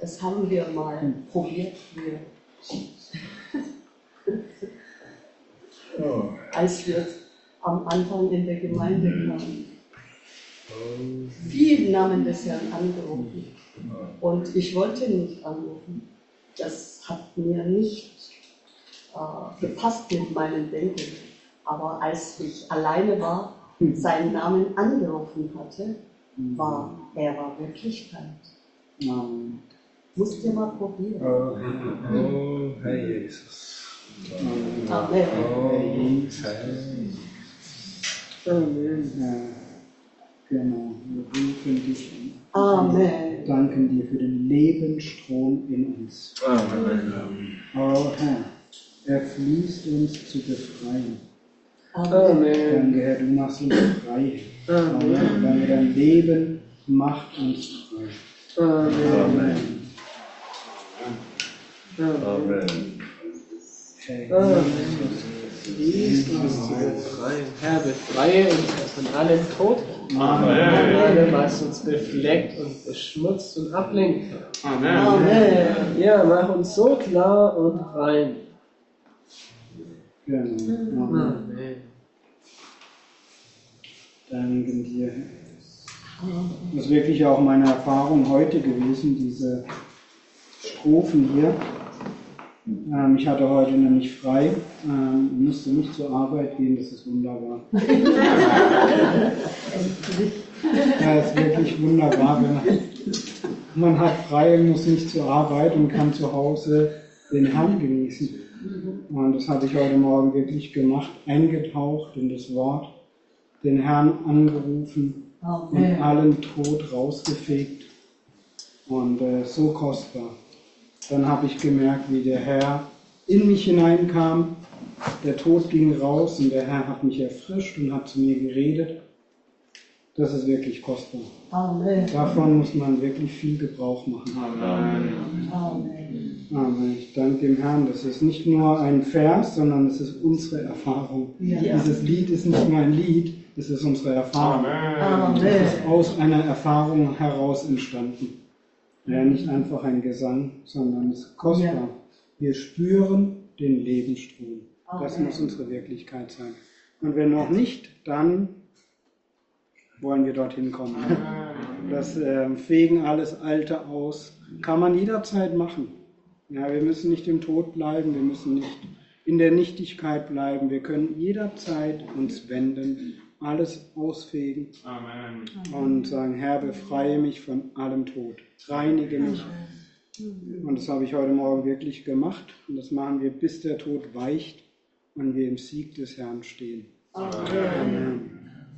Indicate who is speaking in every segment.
Speaker 1: Das haben wir mal probiert, als wir am Anfang in der Gemeinde kamen. Viel im Namen des Herrn angerufen. Und ich wollte nicht anrufen. Das hat mir nicht gepasst mit meinem Denken. Aber als ich alleine war, seinen Namen angerufen hatte, war Wirklichkeit. Musst ihr mal probieren.
Speaker 2: Oh, Herr Jesus.
Speaker 1: Amen.
Speaker 3: Amen. Genau, wir rufen dich an.
Speaker 1: Amen.
Speaker 3: Danken dir für den Lebensstrom in uns.
Speaker 2: Amen.
Speaker 3: Oh Herr, er fließt uns zu befreien.
Speaker 1: Amen.
Speaker 3: Danke, Herr, du machst uns frei.
Speaker 4: Amen.
Speaker 3: Danke, dein Leben macht uns frei.
Speaker 4: Amen.
Speaker 2: Amen.
Speaker 4: Fließt uns zu befreien. Herr, befreie uns von allem Tod,
Speaker 2: Amen.
Speaker 4: allem, was uns befleckt und beschmutzt und ablenkt.
Speaker 1: Amen.
Speaker 4: Ja, mach uns so klar und rein.
Speaker 3: Genau. Amen.
Speaker 4: Amen.
Speaker 3: Danken dir, Herr. Das ist wirklich auch meine Erfahrung heute gewesen, diese Strophen hier. Ich hatte heute nämlich frei, musste nicht zur Arbeit gehen, das ist wunderbar. Ja, es ist wirklich wunderbar, wenn man hat frei, muss nicht zur Arbeit und kann zu Hause den Herrn genießen. Und das hatte ich heute Morgen wirklich gemacht, eingetaucht in das Wort, den Herrn angerufen und allen Tod rausgefegt und so kostbar. Dann habe ich gemerkt, wie der Herr in mich hineinkam, der Tod ging raus und der Herr hat mich erfrischt und hat zu mir geredet. Das ist wirklich kostbar.
Speaker 1: Amen.
Speaker 3: Davon muss man wirklich viel Gebrauch machen.
Speaker 2: Amen.
Speaker 1: Amen.
Speaker 3: Amen. Ich danke dem Herrn. Das ist nicht nur ein Vers, sondern es ist unsere Erfahrung.
Speaker 1: Ja.
Speaker 3: Dieses Lied ist nicht nur ein Lied, es ist unsere Erfahrung.
Speaker 1: Amen.
Speaker 3: Es ist aus einer Erfahrung heraus entstanden. Ja, nicht einfach ein Gesang, sondern es ist kostbar.
Speaker 1: Ja.
Speaker 3: Wir spüren den Lebensstrom. Das
Speaker 1: Amen.
Speaker 3: muss unsere Wirklichkeit sein. Und wenn noch nicht, dann wollen wir dorthin kommen. Das Fegen alles Alte aus kann man jederzeit machen. Ja, wir müssen nicht im Tod bleiben, wir müssen nicht in der Nichtigkeit bleiben. Wir können jederzeit uns wenden, alles ausfegen und sagen, Herr, befreie mich von allem Tod, reinige mich. Und das habe ich heute Morgen wirklich gemacht. Und das machen wir, bis der Tod weicht und wir im Sieg des Herrn stehen. Amen.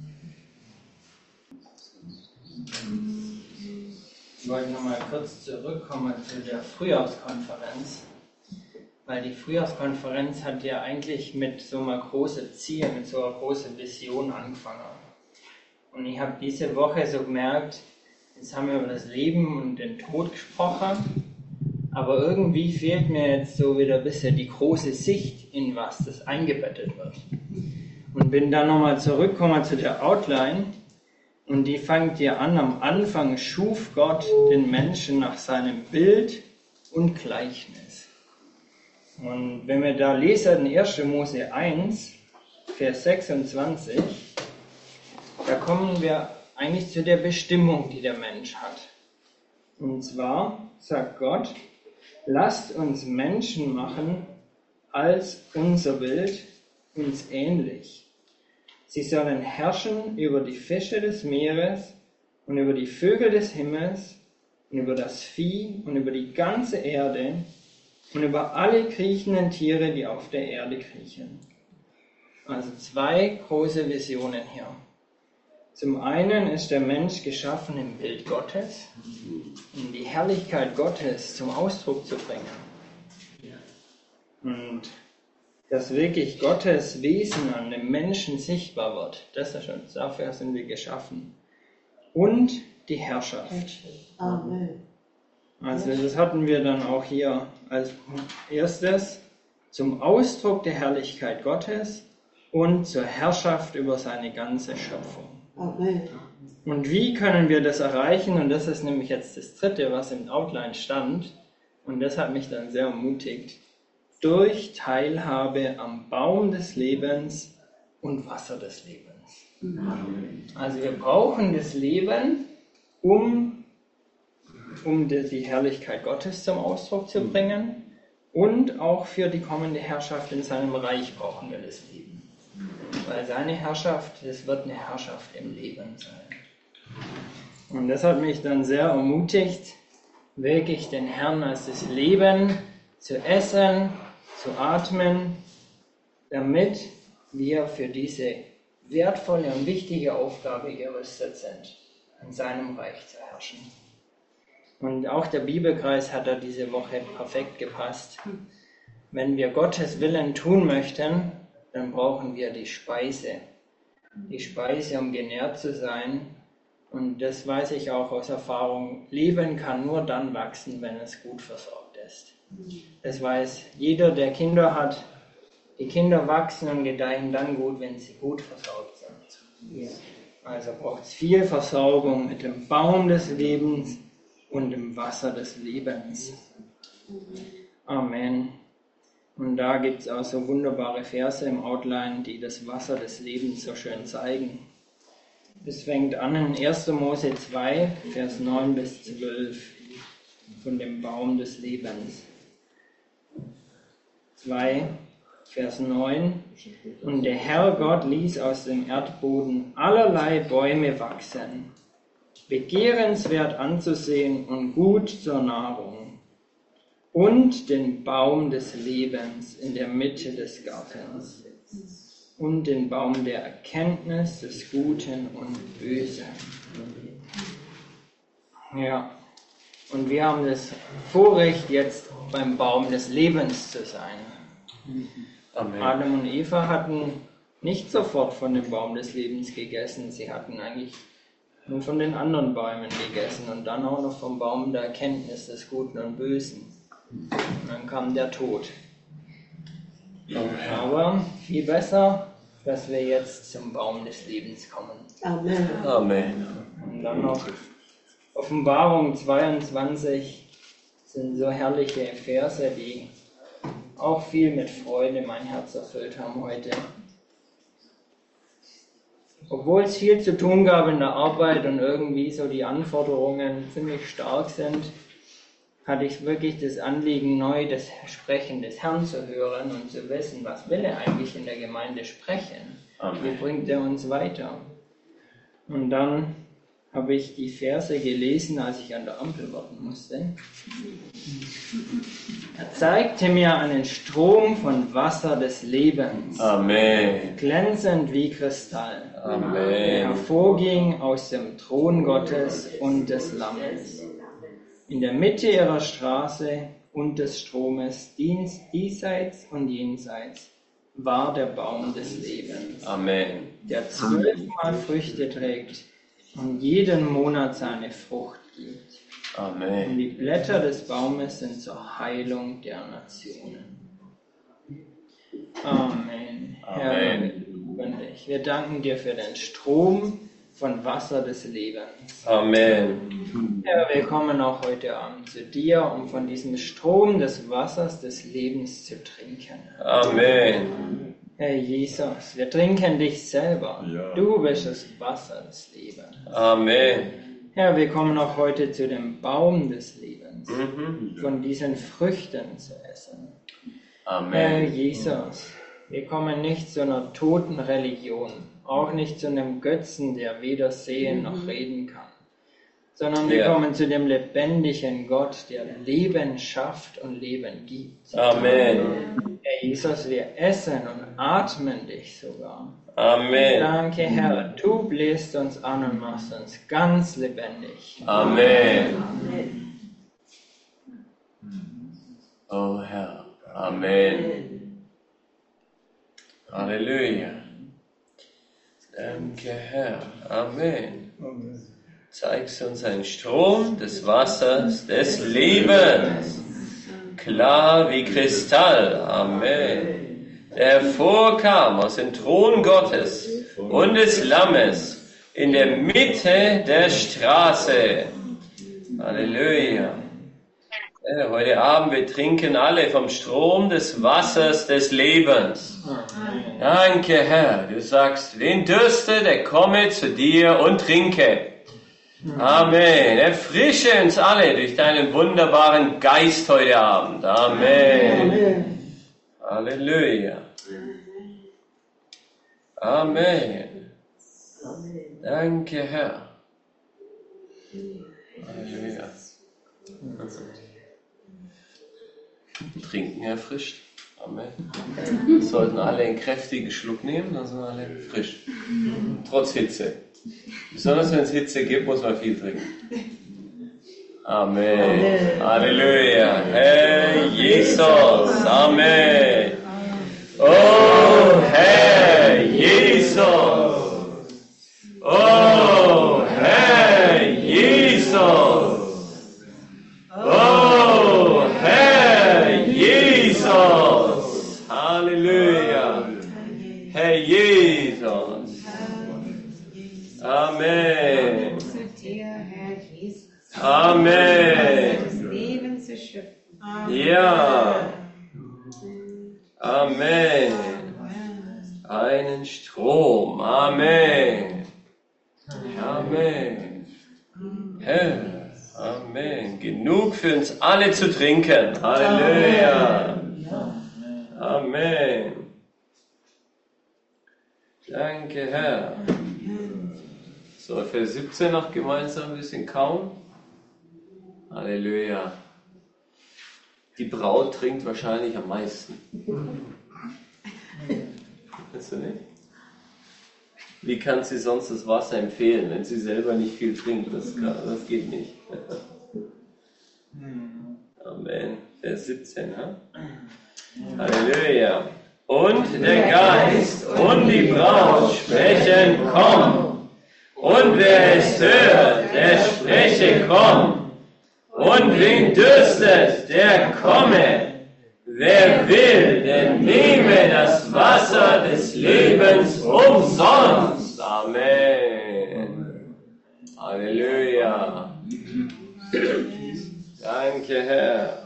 Speaker 5: Ich wollte nochmal kurz zurückkommen zu der Frühjahrskonferenz, weil die Frühjahrskonferenz hat ja eigentlich mit so einer großen Ziel, mit so einer großen Vision angefangen. Und ich habe diese Woche so gemerkt, jetzt haben wir über das Leben und den Tod gesprochen, aber irgendwie fehlt mir jetzt so wieder ein bisschen die große Sicht, in was das eingebettet wird. Und bin dann nochmal zurückgekommen zu der Outline. Und die fängt ja an, am Anfang schuf Gott den Menschen nach seinem Bild und Gleichnis. Und wenn wir da lesen, in 1. Mose 1, Vers 26, da kommen wir eigentlich zu der Bestimmung, die der Mensch hat. Und zwar sagt Gott, lasst uns Menschen machen als unser Bild, uns ähnlich. Sie sollen herrschen über die Fische des Meeres und über die Vögel des Himmels und über das Vieh und über die ganze Erde und über alle kriechenden Tiere, die auf der Erde kriechen. Also zwei große Visionen hier. Zum einen ist der Mensch geschaffen im Bild Gottes, um die Herrlichkeit Gottes zum Ausdruck zu bringen. Und dass wirklich Gottes Wesen an dem Menschen sichtbar wird. Das ist schon, dafür sind wir geschaffen. Und die Herrschaft.
Speaker 1: Amen.
Speaker 5: Also das hatten wir dann auch hier als erstes zum Ausdruck der Herrlichkeit Gottes und zur Herrschaft über seine ganze Schöpfung.
Speaker 1: Amen.
Speaker 5: Und wie können wir das erreichen? Und das ist nämlich jetzt das dritte, was im Outline stand. Und das hat mich dann sehr ermutigt. Durch Teilhabe am Baum des Lebens und Wasser des Lebens. Also wir brauchen das Leben, um die Herrlichkeit Gottes zum Ausdruck zu bringen. Und auch für die kommende Herrschaft in seinem Reich brauchen wir das Leben. Weil seine Herrschaft, das wird eine Herrschaft im Leben sein. Und das hat mich dann sehr ermutigt, wirklich den Herrn als das Leben zu essen, zu atmen, damit wir für diese wertvolle und wichtige Aufgabe gerüstet sind, in seinem Reich zu herrschen. Und auch der Bibelkreis hat da diese Woche perfekt gepasst. Wenn wir Gottes Willen tun möchten, dann brauchen wir die Speise. Die Speise, um genährt zu sein. Und das weiß ich auch aus Erfahrung. Leben kann nur dann wachsen, wenn es gut versorgt ist. Das weiß jeder, der Kinder hat. Die Kinder wachsen und gedeihen dann gut, wenn sie gut versorgt sind. Also braucht es viel Versorgung mit dem Baum des Lebens und dem Wasser des Lebens. Amen. Und da gibt es auch so wunderbare Verse im Outline, die das Wasser des Lebens so schön zeigen. Es fängt an in 1. Mose 2, Vers 9 bis 12, von dem Baum des Lebens. 2, Vers 9. Und der Herr Gott ließ aus dem Erdboden allerlei Bäume wachsen, begehrenswert anzusehen und gut zur Nahrung, und den Baum des Lebens in der Mitte des Gartens und den Baum der Erkenntnis des Guten und Bösen. Ja, und wir haben das Vorrecht, jetzt beim Baum des Lebens zu sein.
Speaker 2: Amen.
Speaker 5: Adam und Eva hatten nicht sofort von dem Baum des Lebens gegessen, sie hatten eigentlich nur von den anderen Bäumen gegessen und dann auch noch vom Baum der Erkenntnis des Guten und Bösen. Und dann kam der Tod. Aber viel besser, dass wir jetzt zum Baum des Lebens kommen.
Speaker 1: Amen.
Speaker 2: Amen.
Speaker 5: Und dann noch Offenbarung 22 sind so herrliche Verse, die auch viel mit Freude mein Herz erfüllt haben heute. Obwohl es viel zu tun gab in der Arbeit und irgendwie so die Anforderungen ziemlich stark sind, hatte ich wirklich das Anliegen, neu das Sprechen des Herrn zu hören und zu wissen, was will er eigentlich in der Gemeinde sprechen?
Speaker 2: Amen.
Speaker 5: Wie bringt er uns weiter? Und dann habe ich die Verse gelesen, als ich an der Ampel warten musste. Er zeigte mir einen Strom von Wasser des Lebens,
Speaker 2: Amen.
Speaker 5: glänzend wie Kristall, der
Speaker 2: Amen.
Speaker 5: hervorging aus dem Thron Gottes und des Lammes. In der Mitte ihrer Straße und des Stromes, diesseits und jenseits, war der Baum des Lebens,
Speaker 2: Amen.
Speaker 5: der 12-mal Früchte trägt und jeden Monat seine Frucht gibt. Und
Speaker 2: Amen.
Speaker 5: die Blätter des Baumes sind zur Heilung der Nationen. Amen. Herr,
Speaker 2: Amen.
Speaker 5: wir loben dich. Wir danken dir für den Strom von Wasser des Lebens.
Speaker 2: Amen.
Speaker 5: Herr, wir kommen auch heute Abend zu dir, um von diesem Strom des Wassers des Lebens zu trinken.
Speaker 2: Amen.
Speaker 5: Herr Jesus, wir trinken dich selber.
Speaker 2: Ja.
Speaker 5: Du bist das Wasser des Lebens.
Speaker 2: Amen.
Speaker 5: Herr, wir kommen auch heute zu dem Baum des Lebens,
Speaker 2: Mhm.
Speaker 5: von diesen Früchten zu essen. Herr
Speaker 2: Amen.
Speaker 5: Jesus, wir kommen nicht zu einer toten Religion, auch nicht zu einem Götzen, der weder sehen noch reden kann, sondern wir
Speaker 2: Ja.
Speaker 5: kommen zu dem lebendigen Gott, der Leben schafft und Leben gibt.
Speaker 2: Amen.
Speaker 5: Herr Jesus, wir essen und atmen dich sogar.
Speaker 2: Amen.
Speaker 5: Danke, Herr, du bläst uns an und machst uns ganz lebendig.
Speaker 2: Amen. Oh Herr. Amen. Halleluja. Danke, Herr. Amen. Zeigst uns einen Strom des Wassers des Lebens. Klar wie Kristall. Amen. Der hervorkam aus dem Thron Gottes und des Lammes in der Mitte der Straße. Halleluja. Ja, heute Abend, wir trinken alle vom Strom des Wassers des Lebens. Danke, Herr. Du sagst, wen dürste, der komme zu dir und trinke. Amen. Erfrische uns alle durch deinen wunderbaren Geist heute Abend. Amen. Halleluja. Amen. Danke, Herr. Halleluja. Trinken erfrischt. Amen. Wir sollten alle einen kräftigen Schluck nehmen, dann sind wir alle frisch. Trotz Hitze. Besonders wenn es Hitze gibt, muss man viel trinken. Amen. Amen. Halleluja. Herr Jesus. Amen. Oh, Herr Jesus. Oh, Herr Jesus. Oh, Herr Jesus. Halleluja. Herr Jesus. Amen. Amen. Ja. Amen. Einen Strom. Amen. Amen. Herr. Amen. Genug für uns alle zu trinken. Halleluja. Amen. Danke, Herr. So, Vers 17 noch gemeinsam ein bisschen kauen. Halleluja. Die Braut trinkt wahrscheinlich am meisten. Weißt du nicht? Wie kann sie sonst das Wasser empfehlen, wenn sie selber nicht viel trinkt? Das geht nicht. Amen. Vers 17. Ja? Halleluja. Und der Geist und die Braut sprechen, komm. Und wer es hört, der spreche, komm. Und wen dürstet, der komme. Wer will, der nehme das Wasser des Lebens umsonst. Amen. Halleluja. Danke, Herr.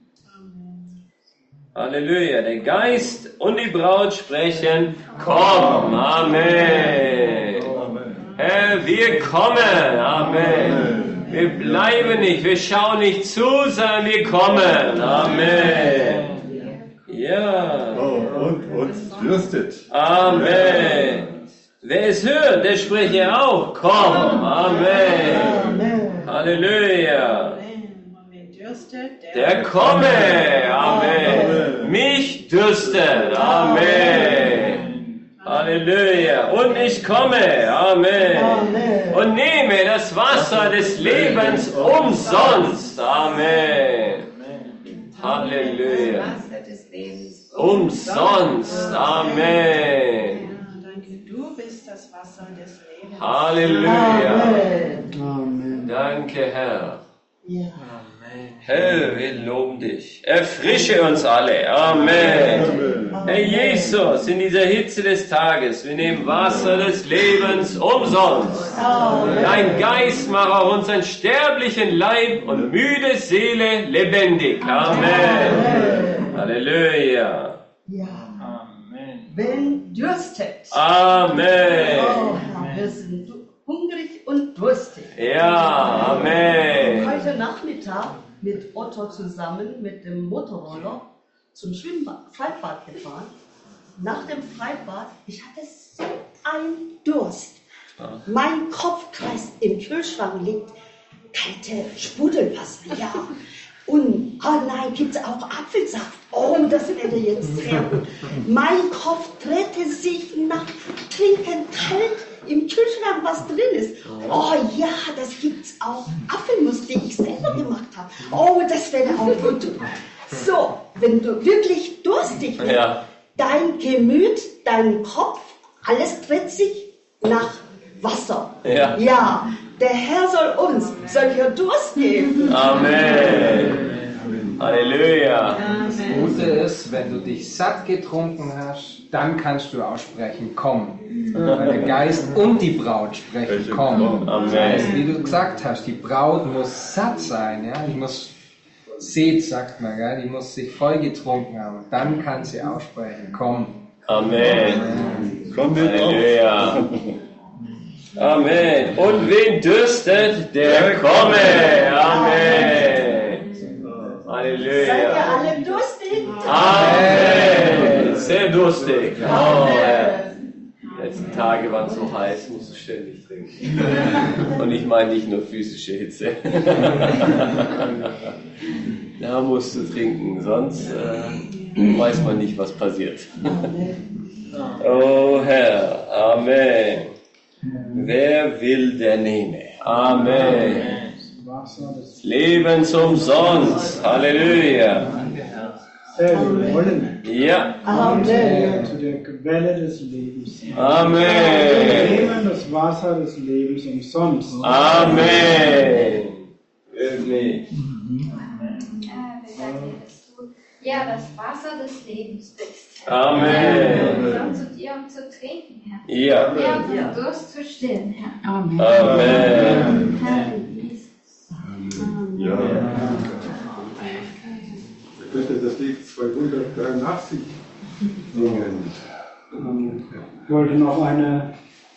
Speaker 2: Halleluja. Der Geist und die Braut sprechen, komm. Amen. Herr, wir kommen. Amen. Wir bleiben nicht, wir schauen nicht zu, sondern wir kommen. Amen. Ja.
Speaker 6: Und uns dürstet.
Speaker 2: Amen. Wer es hört, der spreche auch. Komm. Amen. Halleluja. Der komme. Amen. Mich dürstet. Amen. Halleluja. Und ich komme. Amen. Und nehme das Wasser des Lebens umsonst. Amen. Halleluja. Umsonst. Amen.
Speaker 7: Danke, du bist das Wasser des Lebens.
Speaker 2: Halleluja.
Speaker 3: Amen.
Speaker 2: Danke, Herr.
Speaker 1: Ja.
Speaker 2: Herr, wir loben dich. Erfrische uns alle. Amen. Herr Jesus, in dieser Hitze des Tages, wir nehmen Wasser des Lebens umsonst. Dein Geist mache auch unseren sterblichen Leib und müde Seele lebendig. Amen. Halleluja.
Speaker 1: Ja.
Speaker 5: Amen.
Speaker 1: Wenn dürstet.
Speaker 2: Amen.
Speaker 1: Oh, Herr, wir sind hungrig und durstig.
Speaker 2: Ja, Amen.
Speaker 1: Heute Nachmittag mit Otto zusammen mit dem Motorroller zum Freibad gefahren. Nach dem Freibad, ich hatte so einen Durst. Mein Kopfkreis im Kühlschrank liegt kalte Sprudelwasser, ja. Und, oh nein, gibt es auch Apfelsaft? Oh, das wäre jetzt sehr gut. Mein Kopf drehte sich nach Trinken kalt im Kühlschrank, was drin ist. Oh ja, das gibt's auch. Apfelmus, die ich selber gemacht habe. Oh, das wäre auch gut. So, wenn du wirklich durstig bist, dein Gemüt, dein Kopf, alles dreht sich nach Wasser. Ja, der Herr soll uns solcher Durst geben.
Speaker 2: Amen. Halleluja.
Speaker 8: Gute ist, wenn du dich satt getrunken hast, dann kannst du aussprechen, komm. Weil der Geist und die Braut sprechen, komm. Das heißt, wie du gesagt hast, die Braut muss satt sein, ja, die muss Seth, sagt man, gell? Die muss sich voll getrunken haben. Dann kann sie aussprechen, komm.
Speaker 2: Amen. Halleluja. Amen. Und wen dürstet, der komme. Amen. Halleluja.
Speaker 7: Seid ihr alle durstig?
Speaker 2: Amen. Sehr durstig. Oh, Herr. Die letzten Tage waren so heiß, musst du ständig trinken. Und ich meine nicht nur physische Hitze. Da musst du trinken, sonst weiß man nicht, was passiert. Oh Herr, Amen. Wer will, der nehme. Amen. Lebensumsonst. Halleluja.
Speaker 3: Wir wollen
Speaker 2: Ja.
Speaker 1: Amen.
Speaker 3: zu der Quelle des Lebens.
Speaker 2: Amen.
Speaker 3: Wir nehmen das Wasser des Lebens umsonst.
Speaker 2: Amen. Wirklich.
Speaker 9: Ja, das Wasser des Lebens bist.
Speaker 2: Amen.
Speaker 9: Wir kommen zu dir, um zu trinken, Herr.
Speaker 2: Ja.
Speaker 9: Ja, um den Durst zu stillen, Herr.
Speaker 2: Amen.
Speaker 9: Herr Jesus.
Speaker 6: Ja. Ihr könntet das Lied 283 singen.
Speaker 3: Ich wollte noch eine,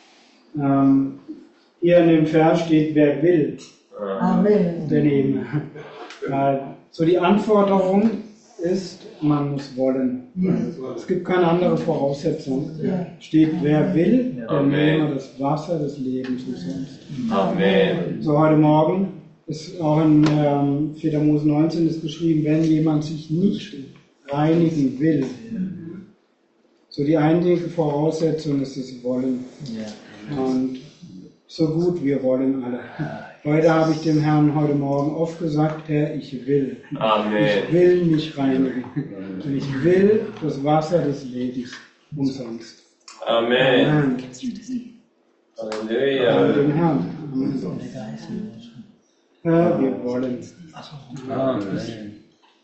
Speaker 3: hier in dem Vers steht, wer will,
Speaker 1: Amen.
Speaker 3: der nehme. So die Anforderung ist, man muss wollen. Es gibt keine andere Voraussetzung. Steht, wer will, der
Speaker 2: Amen.
Speaker 3: nehme das Wasser des Lebens umsonst.
Speaker 2: Amen.
Speaker 3: So heute Morgen ist auch in 4. Mose 19 ist geschrieben, wenn jemand sich nicht reinigen will. So die einzige Voraussetzung ist das Wollen. Und so gut wir wollen alle. Heute habe ich dem Herrn heute Morgen oft gesagt, Herr, ich will.
Speaker 2: Amen.
Speaker 3: Ich will mich reinigen. Und ich will das Wasser des Lebens umsonst.
Speaker 2: Amen.
Speaker 3: Amen.
Speaker 2: Halleluja.
Speaker 3: Dem Herrn. Herr, wir wollen.
Speaker 2: Amen.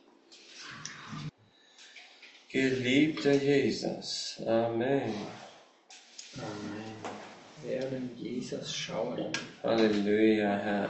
Speaker 2: Geliebter Jesus. Amen.
Speaker 5: Werden Jesus schauen.
Speaker 2: Halleluja, Herr.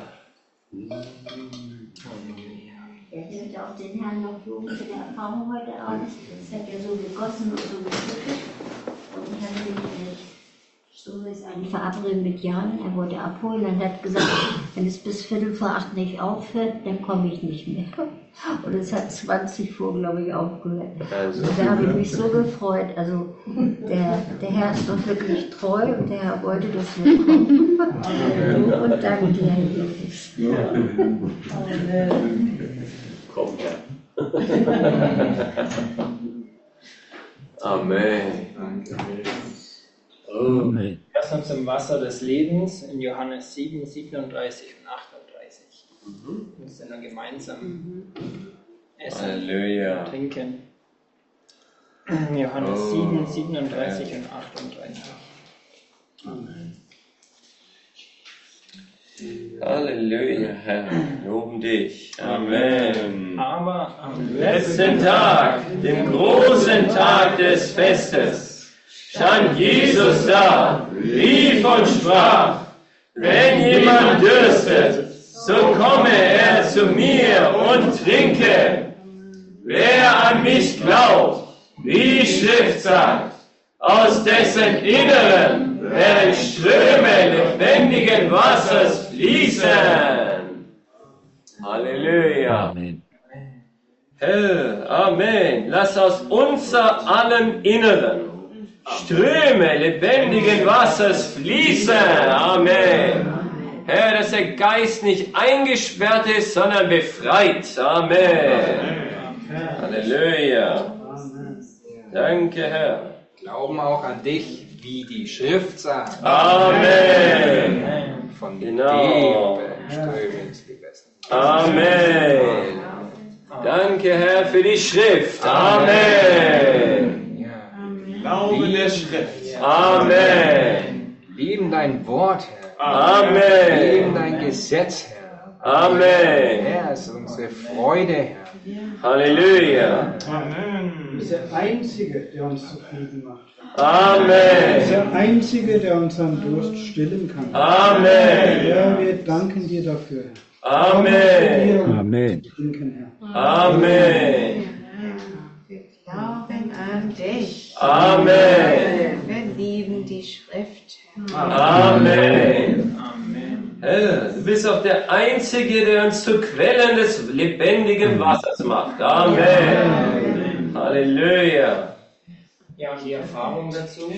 Speaker 10: Er wird auch den Herrn noch loben für die Erfahrung heute Abend. Es hat ja so gegossen und so geschüttet. Und ich hatte nämlich so ist eine Verabredung mit Jan, er wollte abholen. Dann hat er gesagt, wenn es bis 7:45 nicht aufhört, dann komme ich nicht mehr. Und es hat 20 vor, glaube ich, aufgehört.
Speaker 2: Also,
Speaker 10: Und da habe ich mich so gefreut. Also der Herr ist doch wirklich treu und der Herr wollte, dass wir kommen. Und danke dir, Herr Jesus.
Speaker 2: Komm her. Amen.
Speaker 5: Amen. Lass uns im Wasser des Lebens in Johannes 7, 37 und 38. Wir müssen dann gemeinsam essen,
Speaker 2: Halleluja.
Speaker 5: trinken. Johannes 7, 37 und 38.
Speaker 2: Amen. Halleluja, Herr. Loben dich. Amen.
Speaker 5: Aber am
Speaker 2: Letzten Tag, dem großen Tag des Festes, stand Jesus da, rief und sprach, wenn jemand dürstet, so komme er zu mir und trinke. Wer an mich glaubt, wie die Schrift sagt, aus dessen Inneren werden Ströme lebendigen Wassers fließen. Halleluja.
Speaker 11: Amen.
Speaker 2: Herr, Amen. Lass aus unser allem Inneren Ströme lebendigen Wassers fließen. Amen. Herr, dass der Geist nicht eingesperrt ist, sondern befreit. Amen. Halleluja. Danke, Herr.
Speaker 8: Glauben auch an dich, wie die Schrift sagt.
Speaker 2: Amen.
Speaker 8: Von
Speaker 2: Genau.
Speaker 8: dem Ströme ins Gewässer.
Speaker 2: Amen. Danke, Herr, für die Schrift. Amen.
Speaker 6: Glauben der Schrift.
Speaker 2: Amen.
Speaker 8: Lieben dein Wort, Herr.
Speaker 2: Amen.
Speaker 8: Lieben dein Gesetz, Herr.
Speaker 2: Amen.
Speaker 8: Er ist unsere Freude, Herr.
Speaker 2: Halleluja.
Speaker 3: Du bist der Einzige, der uns zufrieden macht.
Speaker 2: Amen.
Speaker 3: Du bist der Einzige, der unseren Durst stillen kann.
Speaker 2: Amen.
Speaker 3: Herr, wir danken dir dafür.
Speaker 2: Amen.
Speaker 3: Amen. Herr.
Speaker 2: Amen.
Speaker 7: Wir glauben an dich.
Speaker 2: Amen.
Speaker 7: Wir lieben die Schrift.
Speaker 2: Amen. Herr, du bist auch der Einzige, der uns zu Quellen des lebendigen Wassers macht. Amen. Halleluja.
Speaker 5: Ja, und die Erfahrung dazu,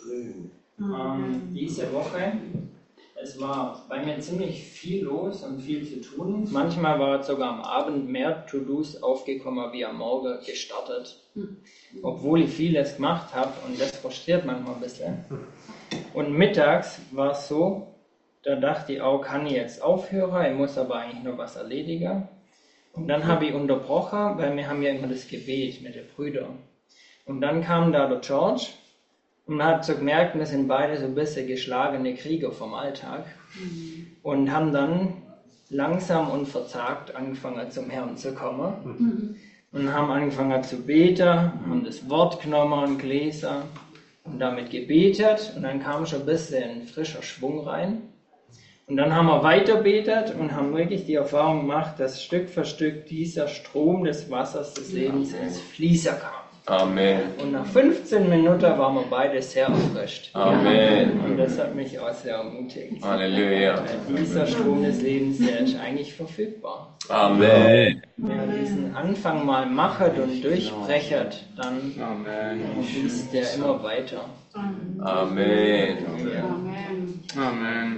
Speaker 5: diese Woche, es war bei mir ziemlich viel los und viel zu tun. Manchmal war sogar am Abend mehr To-Dos aufgekommen, wie am Morgen gestartet. Obwohl ich vieles gemacht habe und das frustriert manchmal ein bisschen. Und mittags war es so, da dachte ich auch, kann ich jetzt aufhören, ich muss aber eigentlich noch was erledigen. Und dann habe ich unterbrochen, weil wir haben ja immer das Gebet mit den Brüdern. Und dann kam da der George und man hat so gemerkt, wir sind beide so ein bisschen geschlagene Krieger vom Alltag und haben dann langsam und verzagt angefangen zum Herrn zu kommen und haben angefangen zu beten, haben das Wort genommen und gelesen und damit gebetet und dann kam schon ein bisschen frischer Schwung rein. Und dann haben wir weiter betet und haben wirklich die Erfahrung gemacht, dass Stück für Stück dieser Strom des Wassers des Lebens ins Fließen kam.
Speaker 2: Amen.
Speaker 5: Und nach 15 Minuten waren wir beide sehr erfrischt.
Speaker 2: Amen.
Speaker 5: Und das hat mich auch sehr ermutigt.
Speaker 2: Halleluja.
Speaker 5: Weil dieser Strom des Lebens, der ist eigentlich verfügbar.
Speaker 2: Amen.
Speaker 5: Wenn er diesen Anfang mal macht und durchbrechert, dann fließt der immer weiter.
Speaker 2: Amen.
Speaker 4: Amen.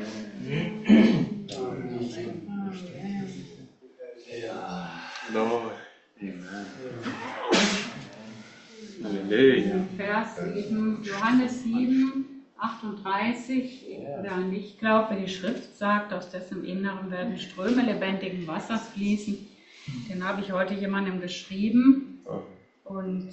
Speaker 4: Lord. Halleluja.
Speaker 11: Vers 7, Johannes 7, 38. Wer nicht glaubt, wenn die Schrift sagt, aus dessen Inneren werden Ströme lebendigen Wassers fließen, den habe ich heute jemandem geschrieben. Und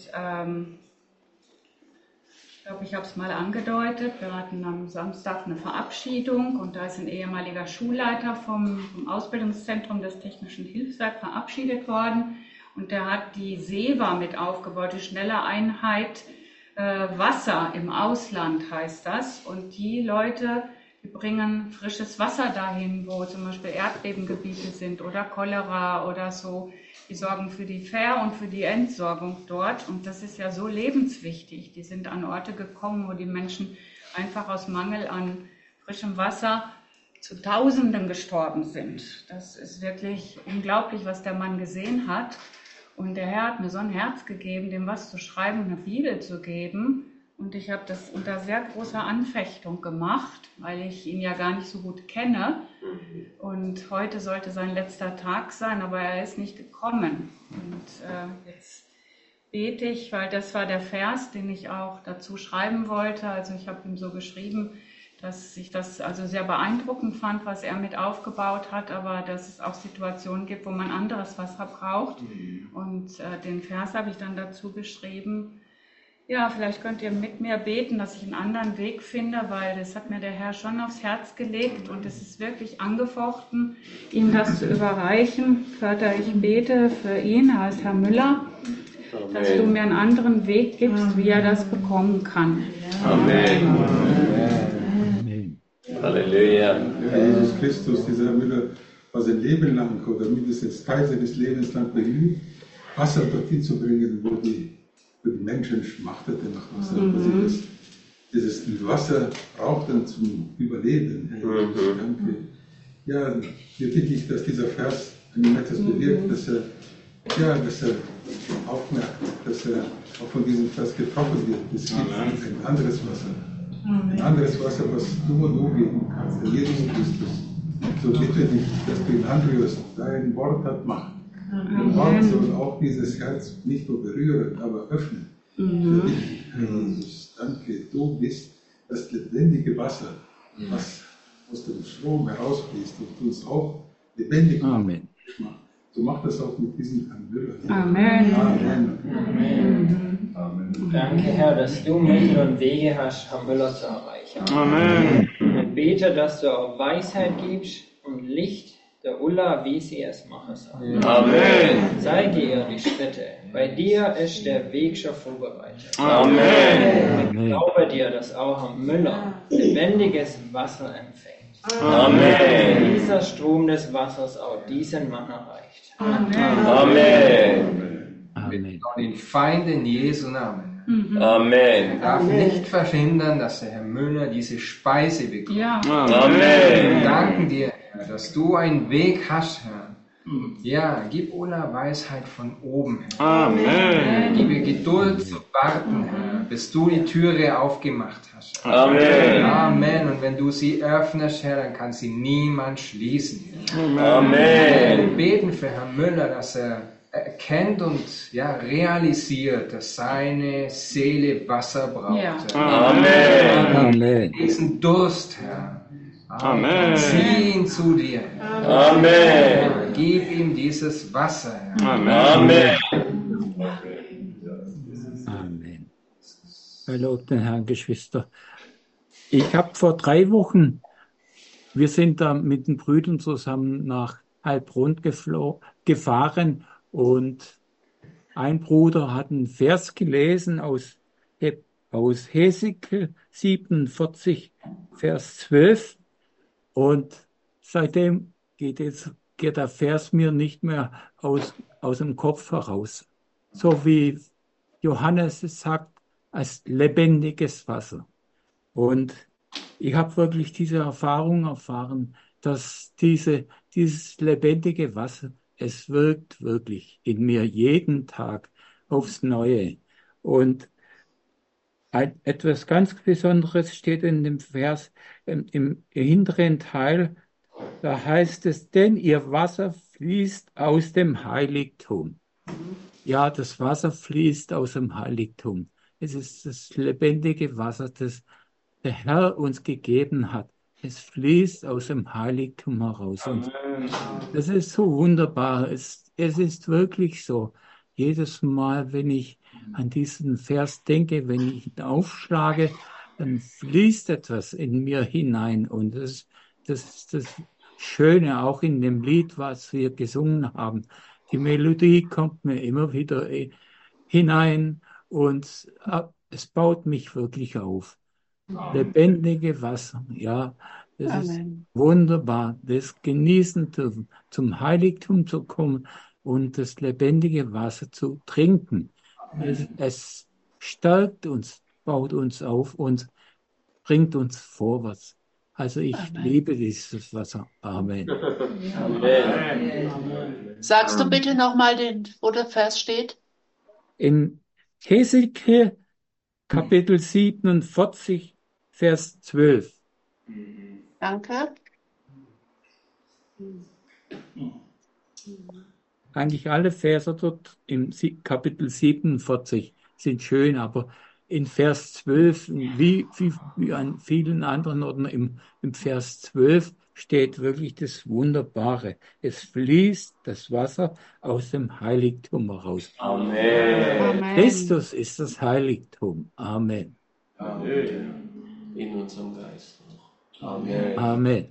Speaker 11: ich glaube, ich habe es mal angedeutet. Wir hatten am Samstag eine Verabschiedung und da ist ein ehemaliger Schulleiter vom Ausbildungszentrum des Technischen Hilfswerks verabschiedet worden. Und der hat die SEWA mit aufgebaut, die schnelle Einheit Wasser im Ausland heißt das. Und die Leute, die bringen frisches Wasser dahin, wo zum Beispiel Erdbebengebiete sind oder Cholera oder so. Die sorgen für die Ver- und für die Entsorgung dort. Und das ist ja so lebenswichtig. Die sind an Orte gekommen, wo die Menschen einfach aus Mangel an frischem Wasser zu Tausenden gestorben sind. Das ist wirklich unglaublich, was der Mann gesehen hat. Und der Herr hat mir so ein Herz gegeben, dem was zu schreiben und eine Bibel zu geben. Und ich habe das unter sehr großer Anfechtung gemacht, weil ich ihn ja gar nicht so gut kenne. Und heute sollte sein letzter Tag sein, aber er ist nicht gekommen. Und jetzt bete ich, weil das war der Vers, den ich auch dazu schreiben wollte. Also ich habe ihm so geschrieben, dass ich das also sehr beeindruckend fand, was er mit aufgebaut hat, aber dass es auch Situationen gibt, wo man anderes Wasser braucht. Und den Vers habe ich dann dazu geschrieben. Ja, vielleicht könnt ihr mit mir beten, dass ich einen anderen Weg finde, weil das hat mir der Herr schon aufs Herz gelegt und es ist wirklich angefochten, ihm das zu überreichen. Vater, ich bete für ihn, er heißt Herr Müller, dass du mir einen anderen Weg gibst, wie er das bekommen kann.
Speaker 2: Amen. Halleluja.
Speaker 6: Jesus Christus, dieser Herr Müller, war sein Leben lang oder mindestens Teil seines Lebens lang bemüht, Wasser dorthin zu bringen, wo die Menschen schmachteten nach Wasser. Dieses Wasser brauchten zum Überleben. Danke. Ja, hier bitte ich, dass dieser Vers etwas bewirkt, dass er aufmerkt, dass er auch von diesem Vers getroffen wird. Es gibt ein anderes Wasser. Ein anderes Wasser, was nur du geben kannst, der Jesus Christus. So bitte dich, dass du ihn anrührst. Dein Wort hat Macht. Dein Wort soll auch dieses Herz nicht nur berühren, aber öffnen. Für dich, Herr Jesus, danke. Du bist das lebendige Wasser, was aus dem Strom herausfließt und uns auch lebendig macht. So macht das auch mit diesem Herrn Müller.
Speaker 11: Amen.
Speaker 6: Amen.
Speaker 5: Amen. Amen. Danke, Herr, dass du Mittel und Wege hast, Herrn Müller zu erreichen.
Speaker 4: Amen.
Speaker 5: Ich bete, dass du auch Weisheit gibst und Licht der Ulla, wie sie es machen soll.
Speaker 2: Amen.
Speaker 5: Zeige ihr die Schritte. Bei dir ist der Weg schon vorbereitet.
Speaker 2: Amen.
Speaker 5: Ich glaube dir, dass auch am Müller lebendiges Wasser empfängt.
Speaker 2: Amen.
Speaker 5: Dieser Strom des Wassers auch diesen Mann erreicht.
Speaker 2: Amen.
Speaker 8: Amen. Den Feinden Jesu Namen.
Speaker 2: Amen.
Speaker 8: Darf nicht verhindern, dass der Herr Müller diese Speise bekommt.
Speaker 11: Ja.
Speaker 2: Amen.
Speaker 8: Wir danken dir, Herr, dass du einen Weg hast, Herr. Ja, gib Ulla Weisheit von oben, Herr.
Speaker 2: Amen.
Speaker 8: Gib ihr Geduld zu warten, Herr, bis du die Türe aufgemacht hast.
Speaker 2: Amen.
Speaker 8: Amen. Und wenn du sie öffnest, Herr, dann kann sie niemand schließen. Herr.
Speaker 2: Amen.
Speaker 8: Wir beten für Herrn Müller, dass er erkennt und ja, realisiert, dass seine Seele Wasser braucht.
Speaker 11: Ja.
Speaker 2: Amen.
Speaker 12: Amen.
Speaker 8: Diesen Durst, Herr.
Speaker 2: Amen.
Speaker 8: Zieh ihn zu dir.
Speaker 2: Amen.
Speaker 8: Gib ihm dieses Wasser, Herr.
Speaker 2: Amen.
Speaker 12: Amen. Lob den Herrn, Geschwister. Ich habe vor 3 Wochen, wir sind da mit den Brüdern zusammen nach Heilbronn gefahren und ein Bruder hat einen Vers gelesen aus Hesekiel 47, Vers 12 und seitdem geht der Vers mir nicht mehr aus dem Kopf heraus. So wie Johannes es sagt, als lebendiges Wasser. Und ich habe wirklich diese Erfahrung erfahren, dass dieses lebendige Wasser, es wirkt wirklich in mir jeden Tag aufs Neue. Und etwas ganz Besonderes steht in dem Vers im hinteren Teil, da heißt es, denn ihr Wasser fließt aus dem Heiligtum. Ja, das Wasser fließt aus dem Heiligtum. Es ist das lebendige Wasser, das der Herr uns gegeben hat. Es fließt aus dem Heiligtum heraus. Und das ist so wunderbar. Es ist wirklich so. Jedes Mal, wenn ich an diesen Vers denke, wenn ich ihn aufschlage, dann fließt etwas in mir hinein. Und das ist das Schöne auch in dem Lied, was wir gesungen haben. Die Melodie kommt mir immer wieder hinein und es baut mich wirklich auf. Lebendige Wasser, ja, das ist wunderbar. Das Genießen, zum Heiligtum zu kommen und das lebendige Wasser zu trinken. Es stärkt uns, baut uns auf und bringt uns vorwärts. Also ich liebe dieses Wasser. Amen.
Speaker 13: Sagst du bitte nochmal, wo der Vers steht?
Speaker 12: In Hesekiel Kapitel 47, Vers 12.
Speaker 13: Danke.
Speaker 12: Eigentlich alle Verse dort im Kapitel 47 sind schön, aber in Vers 12, wie an vielen anderen Orten im Vers 12 steht wirklich das Wunderbare. Es fließt das Wasser aus dem Heiligtum heraus.
Speaker 2: Amen.
Speaker 12: Christus ist das Heiligtum. Amen.
Speaker 2: Amen. In unserem Geist noch. Amen.
Speaker 12: Amen.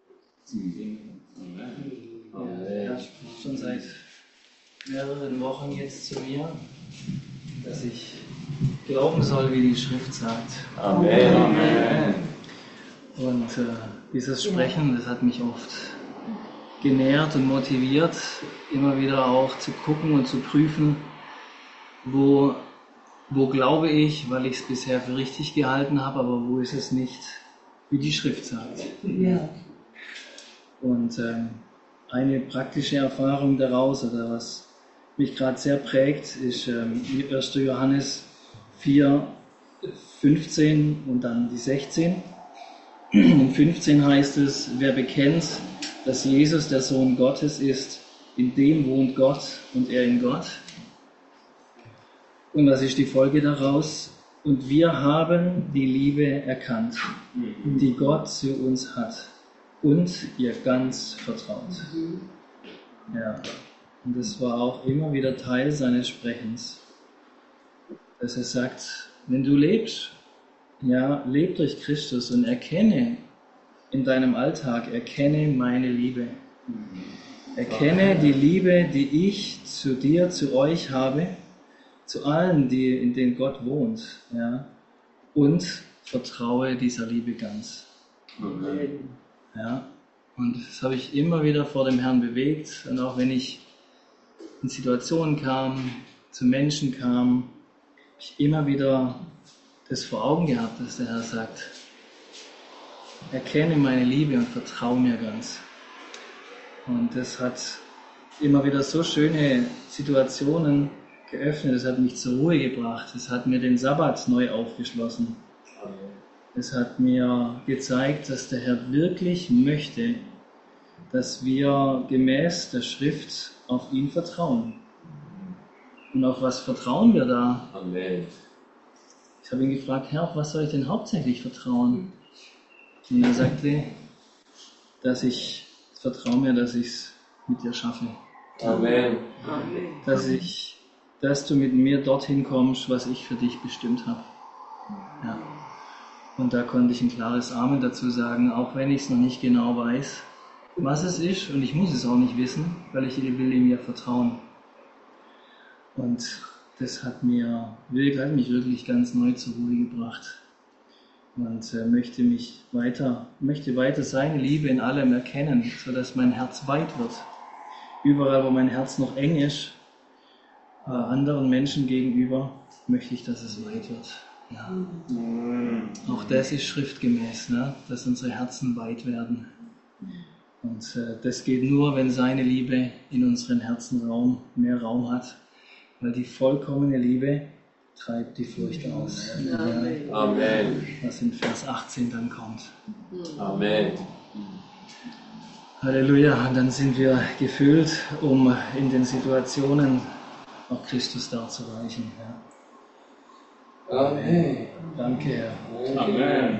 Speaker 14: Er spricht schon seit mehreren Wochen jetzt zu mir, dass ich glauben soll, wie die Schrift sagt.
Speaker 2: Amen.
Speaker 14: Amen. Und dieses Sprechen, das hat mich oft genährt und motiviert, immer wieder auch zu gucken und zu prüfen, wo glaube ich, weil ich es bisher für richtig gehalten habe, aber wo ist es nicht, wie die Schrift sagt.
Speaker 1: Ja.
Speaker 14: Und eine praktische Erfahrung daraus, oder was mich gerade sehr prägt, ist 1. Johannes 4, 15 und dann die 16. In 15 heißt es, wer bekennt, dass Jesus der Sohn Gottes ist, in dem wohnt Gott und er in Gott. Und was ist die Folge daraus? Und wir haben die Liebe erkannt, die Gott zu uns hat und ihr ganz vertraut. Ja, und das war auch immer wieder Teil seines Sprechens, dass er sagt, wenn du lebst, ja, leb durch Christus und erkenne in deinem Alltag, erkenne meine Liebe. Erkenne die Liebe, die ich zu dir, zu euch habe, zu allen, in denen Gott wohnt, ja, und vertraue dieser Liebe ganz.
Speaker 2: Amen.
Speaker 14: Ja, und das habe ich immer wieder vor dem Herrn bewegt, und auch wenn ich in Situationen kam, zu Menschen kam, habe ich immer wieder das vor Augen gehabt, dass der Herr sagt, erkenne meine Liebe und vertraue mir ganz. Und das hat immer wieder so schöne Situationen geöffnet, es hat mich zur Ruhe gebracht, es hat mir den Sabbat neu aufgeschlossen. Es hat mir gezeigt, dass der Herr wirklich möchte, dass wir gemäß der Schrift auf ihn vertrauen. Und auf was vertrauen wir da?
Speaker 2: Amen.
Speaker 14: Ich habe ihn gefragt, Herr, auf was soll ich denn hauptsächlich vertrauen? Und er sagte, vertraue mir, dass ich es mit dir schaffe.
Speaker 2: Amen.
Speaker 14: Dass du mit mir dorthin kommst, was ich für dich bestimmt habe. Ja. Und da konnte ich ein klares Amen dazu sagen, auch wenn ich es noch nicht genau weiß, was es ist, und ich muss es auch nicht wissen, weil ich will ihm ja vertrauen. Und das hat mich wirklich ganz neu zur Ruhe gebracht. Und möchte weiter seine Liebe in allem erkennen, sodass mein Herz weit wird. Überall, wo mein Herz noch eng ist, anderen Menschen gegenüber, möchte ich, dass es weit wird. Ja. Auch das ist schriftgemäß, ne? Dass unsere Herzen weit werden. Und das geht nur, wenn seine Liebe in unseren Herzen mehr Raum hat, weil die vollkommene Liebe treibt die Furcht aus.
Speaker 2: Amen. Amen.
Speaker 14: Was in Vers 18 dann kommt.
Speaker 2: Amen.
Speaker 14: Halleluja, und dann sind wir gefüllt, um in den Situationen auch Christus darzureichen. Ja.
Speaker 2: Amen.
Speaker 14: Danke, Herr.
Speaker 2: Amen.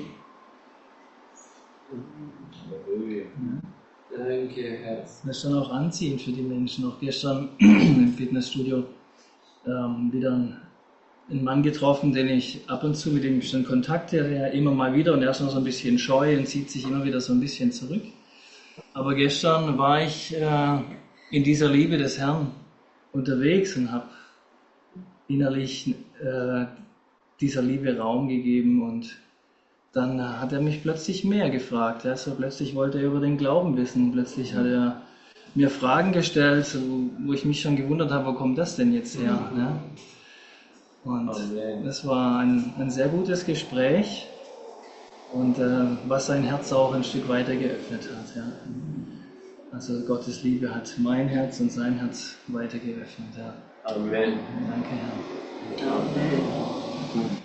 Speaker 8: Danke, Herr.
Speaker 14: Das ist dann auch anziehend für die Menschen. Auch gestern im Fitnessstudio wieder einen Mann getroffen, den ich ab und zu mit dem schon Kontakt hatte, der immer mal wieder, und er ist noch so ein bisschen scheu und zieht sich immer wieder so ein bisschen zurück. Aber gestern war ich in dieser Liebe des Herrn unterwegs und habe innerlich dieser Liebe Raum gegeben, und dann hat er mich plötzlich mehr gefragt. Ja? So plötzlich wollte er über den Glauben wissen. Plötzlich hat er mir Fragen gestellt, wo ich mich schon gewundert habe, wo kommt das denn jetzt her? Ne? Und das war ein sehr gutes Gespräch, und was sein Herz auch ein Stück weiter geöffnet hat. Ja? Also Gottes Liebe hat mein Herz und sein Herz weiter geöffnet. Ja.
Speaker 2: Amen.
Speaker 14: Danke, Herr.
Speaker 8: Amen.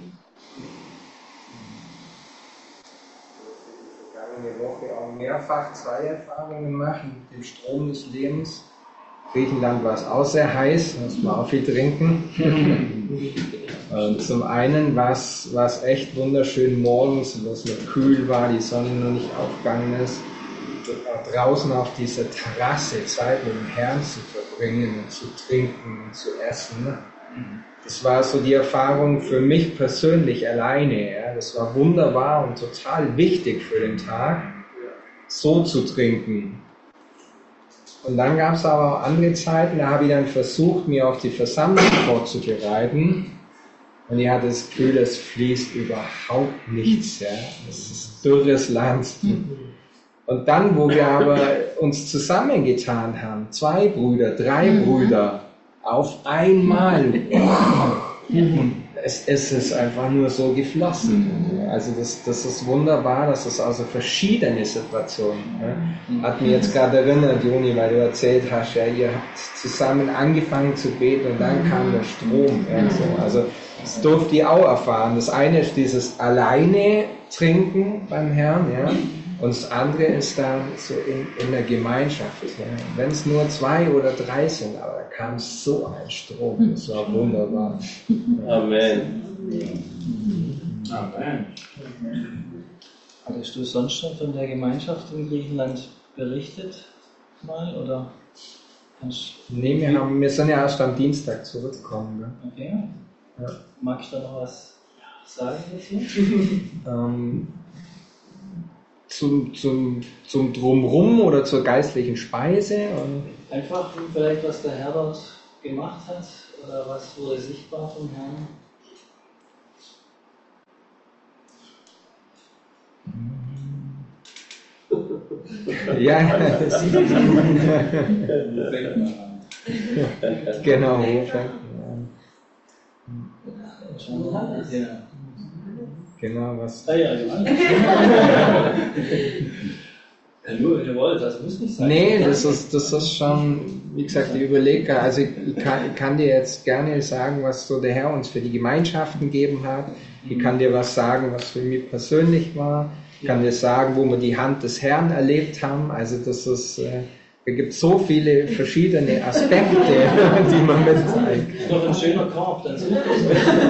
Speaker 8: Vergangene Woche auch mehrfach 2 Erfahrungen gemacht mit dem Strom des Lebens. Griechenland war es auch sehr heiß, muss man auch viel trinken. Und zum einen war es echt wunderschön morgens, wo es noch kühl war, die Sonne noch nicht aufgegangen ist, draußen auf dieser Terrasse Zeit mit dem Herrn zu verbringen und zu trinken und zu essen. Das war so die Erfahrung für mich persönlich alleine. Ja. Das war wunderbar und total wichtig für den Tag, so zu trinken. Und dann gab es aber auch andere Zeiten, da habe ich dann versucht, mir auf die Versammlung vorzubereiten. Und ich hatte das Gefühl, es fließt überhaupt nichts. Ja. Es ist dürres Land. Und dann, wo wir aber uns zusammengetan haben, 2 Brüder, 3 Brüder, auf einmal, es ist einfach nur so geflossen. Also das ist wunderbar, dass es also verschiedene Situationen. Ja. Hat mich jetzt gerade erinnert, Joni, weil du erzählt hast, ja, ihr habt zusammen angefangen zu beten und dann kam der Strom. Ja, so. Also das durfte ich auch erfahren. Das eine ist dieses alleine Trinken beim Herrn, ja. Und das andere ist dann so in der Gemeinschaft. Ja. Wenn es nur 2 oder 3 sind, aber da kam so ein Strom. Das war wunderbar.
Speaker 2: Amen.
Speaker 14: Amen. Hattest du sonst schon von der Gemeinschaft in Griechenland berichtet? Mal? Oder
Speaker 8: Nee, wir sind ja erst am Dienstag zurückgekommen. Ne?
Speaker 14: Okay. Ja. Magst du da noch was sagen dazu?
Speaker 8: zum Drumrum oder zur geistlichen Speise?
Speaker 14: Einfach vielleicht, was der Herr dort gemacht hat oder was wurde sichtbar vom Herrn?
Speaker 8: Ja, genau. Genau, was.
Speaker 14: Nur wenn ihr wollt, das muss nicht sein.
Speaker 8: Nee, das ist schon, wie gesagt, ich überlege, also ich kann dir jetzt gerne sagen, was so der Herr uns für die Gemeinschaften gegeben hat. Ich kann dir was sagen, was für mich persönlich war. Ich kann dir sagen, wo wir die Hand des Herrn erlebt haben. Also das ist, da gibt es so viele verschiedene Aspekte, die man mit zeigen kann.
Speaker 14: Ist doch ein schöner Korb, dann sucht das.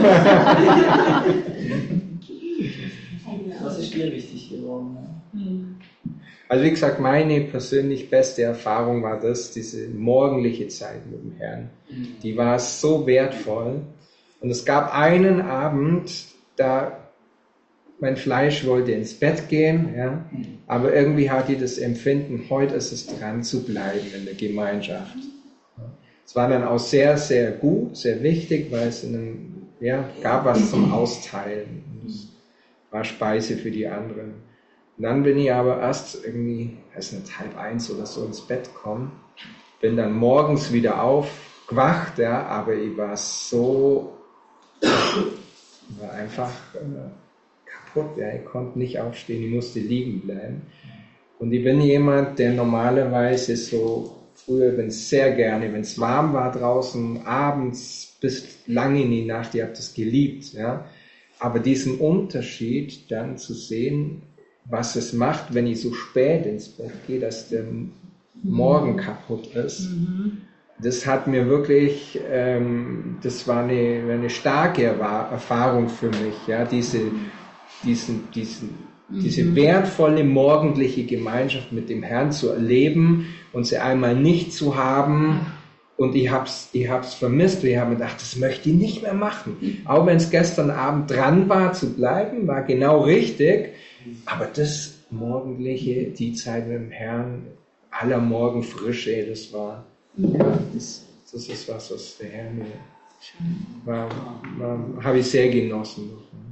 Speaker 14: Was ist dir wichtig geworden?
Speaker 8: Also wie gesagt, meine persönlich beste Erfahrung war das, diese morgendliche Zeit mit dem Herrn. Die war so wertvoll. Und es gab einen Abend, da mein Fleisch wollte ins Bett gehen, ja, aber irgendwie hatte ich das Empfinden, heute ist es dran zu bleiben in der Gemeinschaft. Es war dann auch sehr, sehr gut, sehr wichtig, weil es gab was zum Austeilen. Es war Speise für die anderen. Und dann bin ich aber erst irgendwie, weiß nicht, 12:30 oder so ins Bett gekommen, bin dann morgens wieder aufgewacht, ja, aber ich war einfach kaputt, ja, ich konnte nicht aufstehen, ich musste liegen bleiben. Und ich bin jemand, der normalerweise so früher, wenn es warm war draußen, abends bis lange in die Nacht, ich habe das geliebt, ja. Aber diesen Unterschied dann zu sehen, was es macht, wenn ich so spät ins Bett gehe, dass der Morgen kaputt ist. Das hat mir wirklich, das war eine starke Erfahrung für mich, ja, diese wertvolle morgendliche Gemeinschaft mit dem Herrn zu erleben und sie einmal nicht zu haben. Und ich hab's vermisst. Ich habe mir gedacht, das möchte ich nicht mehr machen. Auch wenn es gestern Abend dran war zu bleiben, war genau richtig. Aber das Morgendliche, die Zeit mit dem Herrn, aller Morgenfrische, das war, das ist was der Herr mir habe ich sehr genossen.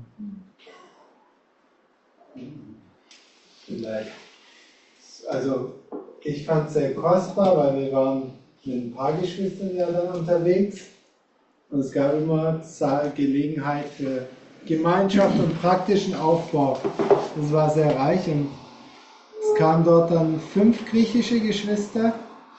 Speaker 15: Also ich fand es sehr kostbar, weil wir waren mit ein paar Geschwistern ja dann unterwegs und es gab immer Gelegenheit für Gemeinschaft und praktischen Aufbau. Das war sehr reich und es kamen dort dann 5 griechische Geschwister.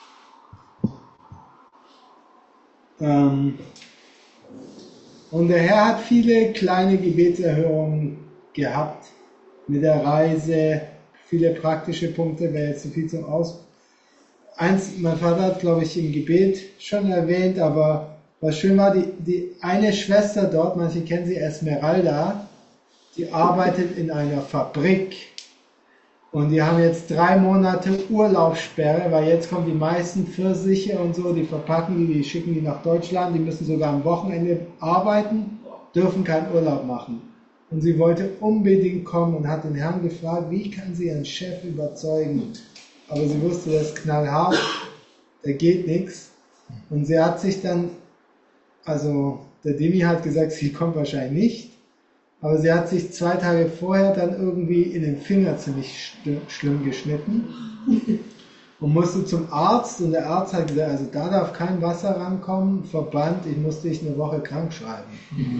Speaker 15: Und der Herr hat viele kleine Gebetserhörungen gehabt mit der Reise, viele praktische Punkte, wäre jetzt zu viel zum mein Vater hat, glaube ich, im Gebet schon erwähnt, aber was schön war, die eine Schwester dort, manche kennen sie, Esmeralda, die arbeitet in einer Fabrik und die haben jetzt 3 Monate Urlaubssperre, weil jetzt kommen die meisten Pfirsiche und so, die verpacken die schicken die nach Deutschland, die müssen sogar am Wochenende arbeiten, dürfen keinen Urlaub machen. Und sie wollte unbedingt kommen und hat den Herrn gefragt, wie kann sie ihren Chef überzeugen? Aber sie wusste, das ist knallhart, da geht nichts. Und sie hat sich dann, also der Demi hat gesagt, sie kommt wahrscheinlich nicht, aber sie hat sich 2 Tage vorher dann irgendwie in den Finger ziemlich schlimm geschnitten und musste zum Arzt und der Arzt hat gesagt, also da darf kein Wasser rankommen, Verband, ich musste dich 1 Woche krank schreiben.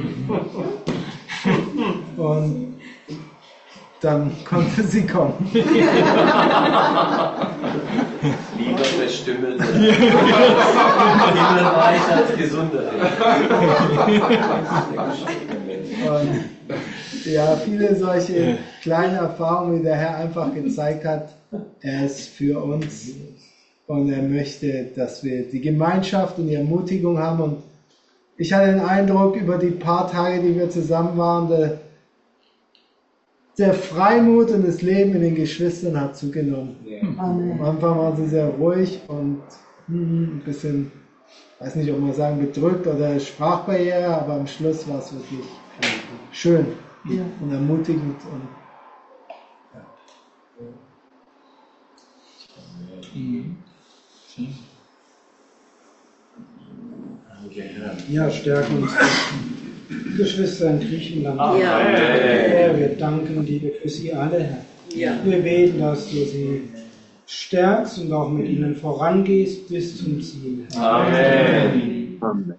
Speaker 15: Und dann konnte sie kommen.
Speaker 2: Lieber bestimmelt. Lieber weich als gesunder.
Speaker 15: Und ja, viele solche kleine Erfahrungen, die der Herr einfach gezeigt hat, er ist für uns und er möchte, dass wir die Gemeinschaft und die Ermutigung haben. Und ich hatte den Eindruck, über die paar Tage, die wir zusammen waren, der Freimut und das Leben in den Geschwistern hat zugenommen. Am Anfang waren sie sehr ruhig und ein bisschen, weiß nicht, ob man sagen bedrückt oder Sprachbarriere, aber am Schluss war es wirklich schön und ermutigend. Und,
Speaker 3: Ja, stärke uns Geschwister in Griechenland.
Speaker 2: Ja.
Speaker 3: Herr, wir danken dir für sie alle, Herr.
Speaker 1: Ja.
Speaker 3: Wir beten, dass du sie stärkst und auch mit ihnen vorangehst bis zum Ziel.
Speaker 2: Amen.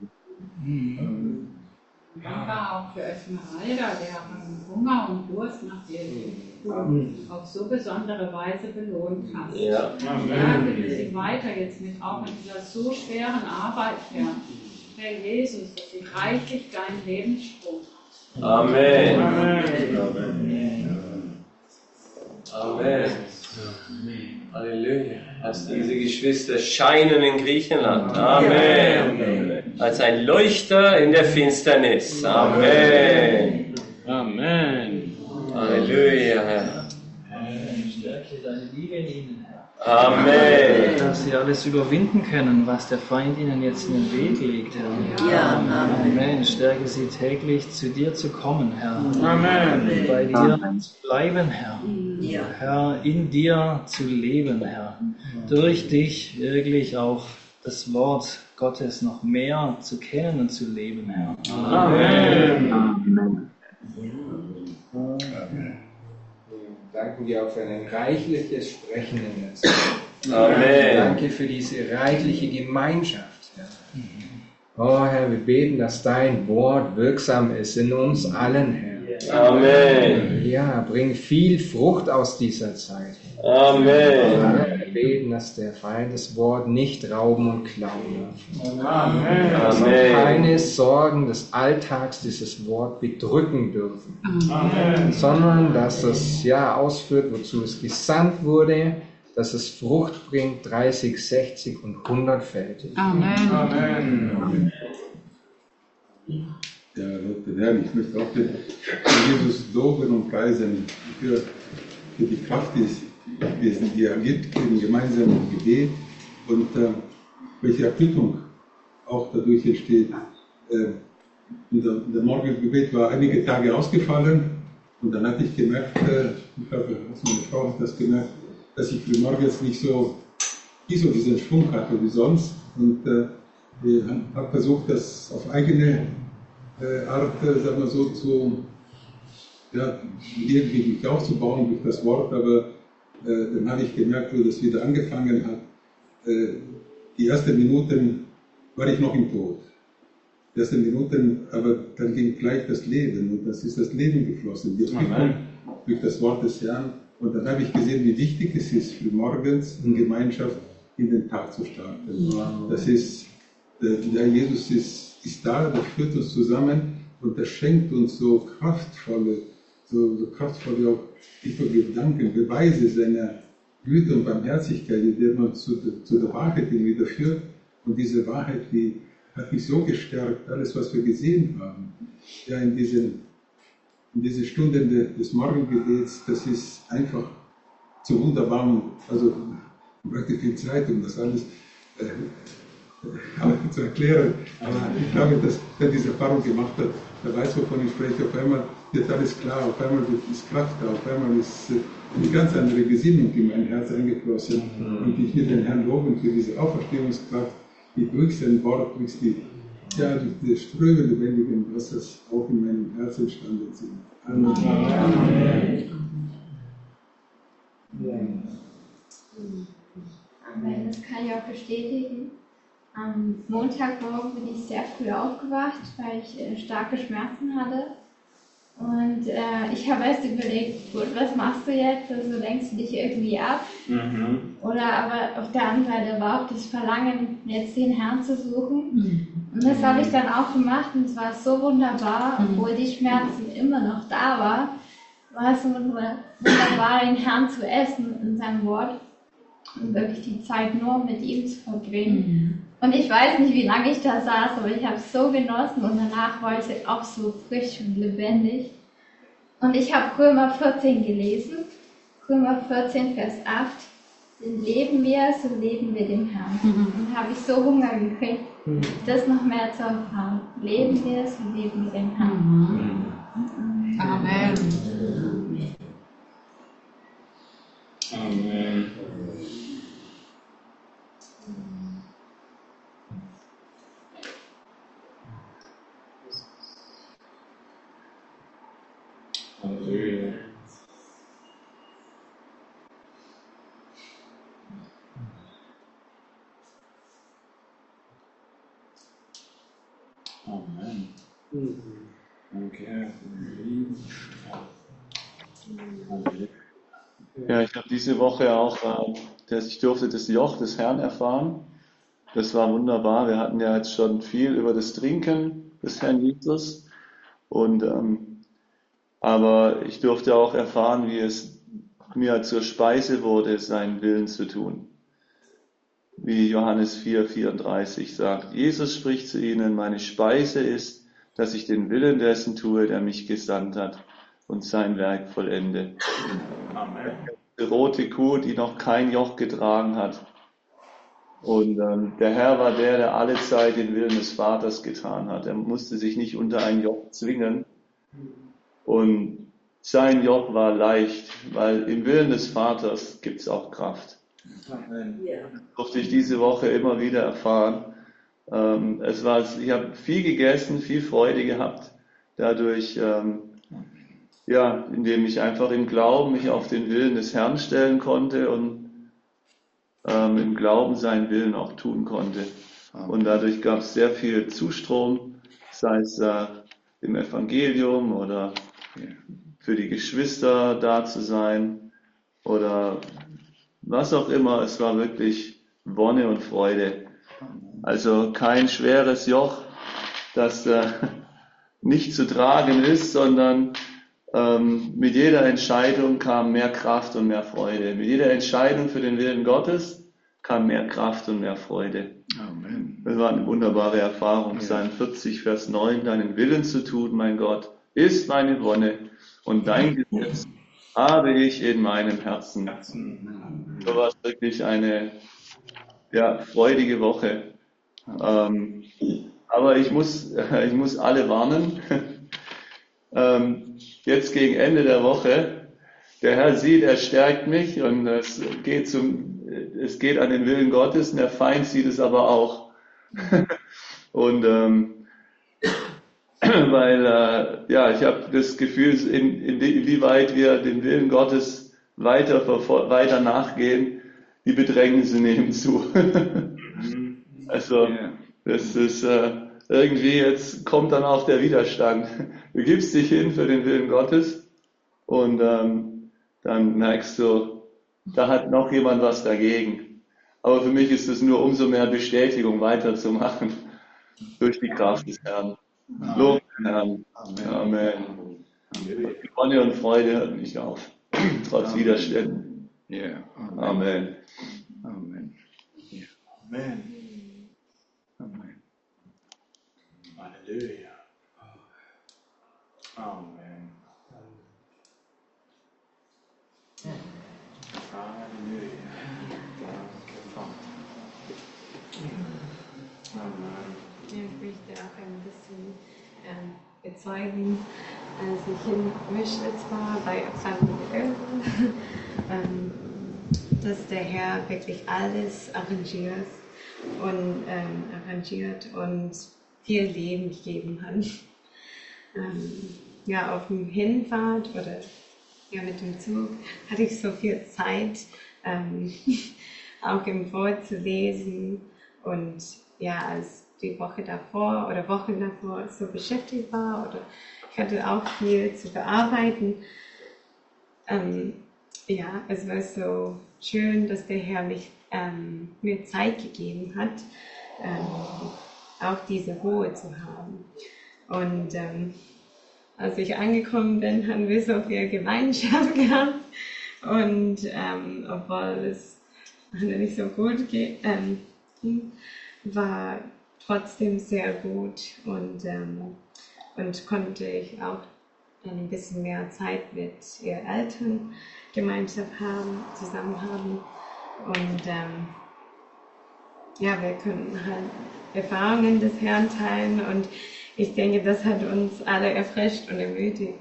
Speaker 11: Danke auch für Esmeralda, deren Hunger und Durst nach dir du auf so besondere Weise belohnt hast.
Speaker 2: Ja.
Speaker 11: Danke, dass sie weiter jetzt mit auch in dieser so schweren Arbeit, Herr Jesus, dass sie reichlich deinen Lebensstrom hat.
Speaker 2: Amen. Amen. Halleluja. Dass diese Geschwister scheinen in Griechenland. Amen. Als ein Leuchter in der Finsternis. Amen.
Speaker 4: Amen.
Speaker 2: Halleluja, Herr.
Speaker 14: Stärke deine Liebe in ihnen, Herr.
Speaker 2: Amen.
Speaker 14: Dass sie alles überwinden können, was der Feind ihnen jetzt in den Weg legt, Herr.
Speaker 1: Ja, Amen.
Speaker 14: Amen. Stärke sie täglich, zu dir zu kommen, Herr.
Speaker 4: Amen.
Speaker 14: Bei dir zu bleiben, Herr.
Speaker 1: Ja.
Speaker 14: Herr, in dir zu leben, Herr. Durch dich wirklich auch das Wort Gottes noch mehr zu kennen und zu leben, Herr.
Speaker 4: Amen.
Speaker 8: Danken dir auch für ein reichliches Sprechen in der Zeit.
Speaker 2: Amen.
Speaker 8: Danke für diese reichliche Gemeinschaft, Herr. Oh Herr, wir beten, dass dein Wort wirksam ist in uns allen, Herr.
Speaker 2: Amen.
Speaker 8: Ja, bring viel Frucht aus dieser Zeit.
Speaker 2: Amen.
Speaker 8: Wir beten, dass der Feind das Wort nicht rauben und klauen darf.
Speaker 4: Amen.
Speaker 8: Dass
Speaker 2: Amen.
Speaker 8: keine Sorgen des Alltags dieses Wort bedrücken dürfen.
Speaker 4: Amen.
Speaker 8: Sondern dass es ausführt, wozu es gesandt wurde, dass es Frucht bringt, 30, 60 und 100-fältig.
Speaker 4: Amen.
Speaker 6: Ja, Gott, Herr, ich möchte auch den Jesus loben und preisen für die Kraft, die es dir gibt, für den gemeinsamen Gebet und welche Erbittung auch dadurch entsteht. Der Morgengebet war einige Tage ausgefallen und dann hatte ich gemerkt, ich glaube, meine Frau hat das gemerkt, dass ich frühmorgens nicht so diesen Schwung hatte wie sonst und habe versucht, das auf eigene Art, sagen wir so, irgendwie mich aufzubauen durch das Wort, aber dann habe ich gemerkt, wo das wieder angefangen hat, die ersten Minuten war ich noch im Tod. Die ersten Minuten, aber dann ging gleich das Leben und das ist das Leben geflossen, die Erquickung durch das Wort des Herrn. Und dann habe ich gesehen, wie wichtig es ist, für morgens in Gemeinschaft in den Tag zu starten. Das ist, der Jesus ist da, der führt uns zusammen und der schenkt uns so kraftvolle auch tiefe Gedanken, Beweise seiner Güte und Barmherzigkeit, die man zu der Wahrheit wieder führt. Und diese Wahrheit, die hat mich so gestärkt, alles, was wir gesehen haben, ja, in diesen Stunden des Morgengebets, das ist einfach so wunderbar. Also, ich bräuchte viel Zeit, um das alles zu erklären. Aber ich glaube, dass wer diese Erfahrung gemacht hat, der weiß, wovon ich spreche. Auf einmal wird alles klar, auf einmal ist Kraft da, auf einmal ist eine ganz andere Gesinnung in mein Herz eingeflossen. Und ich will den Herrn loben für diese Auferstehungskraft, die durch sein Wort, durch die Ströme lebendigen Wassers auch in meinem Herzen entstanden sind. Amen.
Speaker 9: Amen. Das kann ich auch bestätigen. Am Montagmorgen bin ich sehr früh aufgewacht, weil ich starke Schmerzen hatte. Und ich habe erst überlegt, gut, was machst du jetzt? Also lenkst du dich irgendwie ab? Oder aber auf der anderen Seite war auch das Verlangen, jetzt den Herrn zu suchen. Und das habe ich dann auch gemacht und es war so wunderbar, obwohl die Schmerzen immer noch da war es so wunderbar, den Herrn zu essen in seinem Wort und wirklich die Zeit nur mit ihm zu verbringen. Und ich weiß nicht, wie lange ich da saß, aber ich habe es so genossen und danach war ich auch so frisch und lebendig. Und ich habe Römer 14 gelesen, Römer 14, Vers 8. Denn leben wir, so leben wir dem Herrn. Und habe ich so Hunger gekriegt, das noch mehr zu erfahren. Leben wir, so leben wir dem Herrn.
Speaker 11: Amen.
Speaker 4: Amen. Halleluja. Amen. Danke, Herr, für den lieben Halleluja.
Speaker 16: Ja, ich habe diese Woche auch, ich durfte das Joch des Herrn erfahren. Das war wunderbar. Wir hatten ja jetzt schon viel über das Trinken des Herrn Jesus. Aber ich durfte auch erfahren, wie es mir zur Speise wurde, seinen Willen zu tun. Wie Johannes 4,34 sagt, Jesus spricht zu ihnen, meine Speise ist, dass ich den Willen dessen tue, der mich gesandt hat und sein Werk vollende. Amen. Die rote Kuh, die noch kein Joch getragen hat. Und der Herr war der alle Zeit den Willen des Vaters getan hat. Er musste sich nicht unter ein Joch zwingen. Und sein Joch war leicht, weil im Willen des Vaters gibt es auch Kraft. Amen. Das durfte ich diese Woche immer wieder erfahren. Ich habe viel gegessen, viel Freude gehabt, dadurch, indem ich einfach im Glauben mich auf den Willen des Herrn stellen konnte und im Glauben seinen Willen auch tun konnte. Und dadurch gab es sehr viel Zustrom, sei es im Evangelium oder für die Geschwister da zu sein oder was auch immer. Es war wirklich Wonne und Freude. Also kein schweres Joch, das nicht zu tragen ist, sondern mit jeder Entscheidung kam mehr Kraft und mehr Freude. Mit jeder Entscheidung für den Willen Gottes kam mehr Kraft und mehr Freude. Amen. Das war eine wunderbare Erfahrung. Psalm 40, Vers 9, deinen Willen zu tun, mein Gott, ist meine Wonne und dein Gesetz habe ich in meinem Herzen. So war es wirklich eine freudige Woche. Aber ich muss alle warnen. Jetzt gegen Ende der Woche, der Herr sieht, er stärkt mich und es geht an den Willen Gottes und der Feind sieht es aber auch. Und weil ich habe das Gefühl, inwieweit wir dem Willen Gottes weiter nachgehen, die Bedrängnisse nehmen zu. Also das ist irgendwie, jetzt kommt dann auch der Widerstand. Du gibst dich hin für den Willen Gottes und dann merkst du, da hat noch jemand was dagegen. Aber für mich ist es nur umso mehr Bestätigung, weiterzumachen durch die Kraft des Herrn. Lob den Herrn. Amen. Die Wonne und Freude hört nicht auf, trotz Widerständen. Amen.
Speaker 4: Amen. Amen. Amen. Halleluja. Amen. Halleluja. Danke, Vater. Amen.
Speaker 7: Ich möchte auch ein bisschen bezeugen, als ich in Mischwitz war bei Samuel, dass der Herr wirklich alles arrangiert und viel Leben gegeben hat. Auf dem Hinfahrt oder mit dem Zug hatte ich so viel Zeit, auch im Wort zu lesen und als die Woche davor oder Wochen davor so beschäftigt war oder ich hatte auch viel zu bearbeiten. Es war so schön, dass der Herr mir Zeit gegeben hat, auch diese Ruhe zu haben. Und als ich angekommen bin, haben wir so viel Gemeinschaft gehabt und obwohl es nicht so gut ging, war trotzdem sehr gut und konnte ich auch ein bisschen mehr Zeit mit ihren Eltern zusammen haben und wir können halt Erfahrungen des Herrn teilen und ich denke, das hat uns alle erfrischt und ermutigt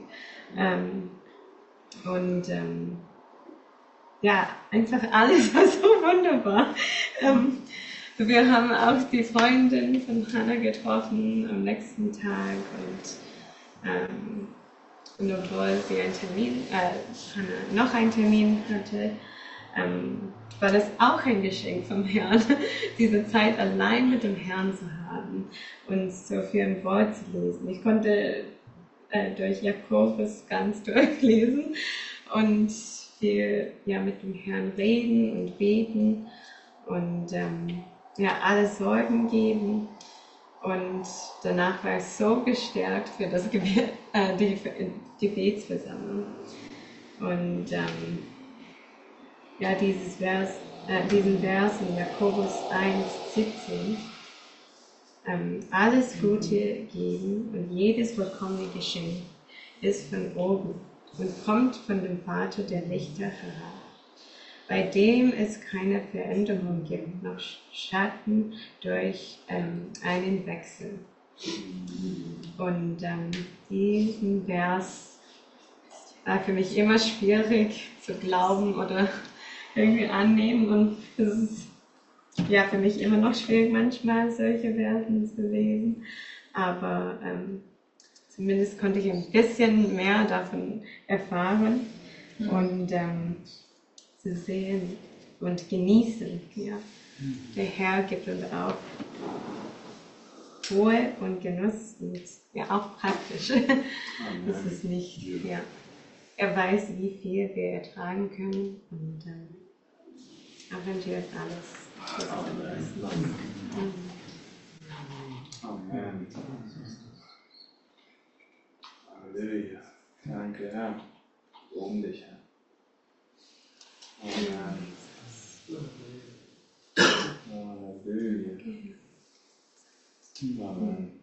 Speaker 7: einfach alles war so wunderbar. Wir haben auch die Freundin von Hannah getroffen am nächsten Tag und Und obwohl sie einen Termin, noch einen Termin hatte, war das auch ein Geschenk vom Herrn, diese Zeit allein mit dem Herrn zu haben und so viel im Wort zu lesen. Ich konnte durch Jakobus ganz durchlesen und viel mit dem Herrn reden und beten und alle Sorgen geben. Und danach war ich so gestärkt für das die Gebetsversammlung. Und diesen Vers in Jakobus 1,17, alles Gute geben und jedes vollkommene Geschenk ist von oben und kommt von dem Vater der Lichter herab, bei dem es keine Veränderung gibt, noch Schatten durch einen Wechsel. Und diesen Vers war für mich immer schwierig zu glauben oder irgendwie annehmen, und es ist für mich immer noch schwierig, manchmal solche Versen zu lesen, aber zumindest konnte ich ein bisschen mehr davon erfahren und zu sehen und genießen. Ja. Der Herr gibt uns auch Ruhe und Genuss und auch praktisch. Das ist nicht, er weiß, wie viel wir ertragen können und arrangiert alles für unser Besten.
Speaker 8: Amen. Halleluja. Danke, Herr. Loben dich, Herr. Amen. Halleluja. Amen.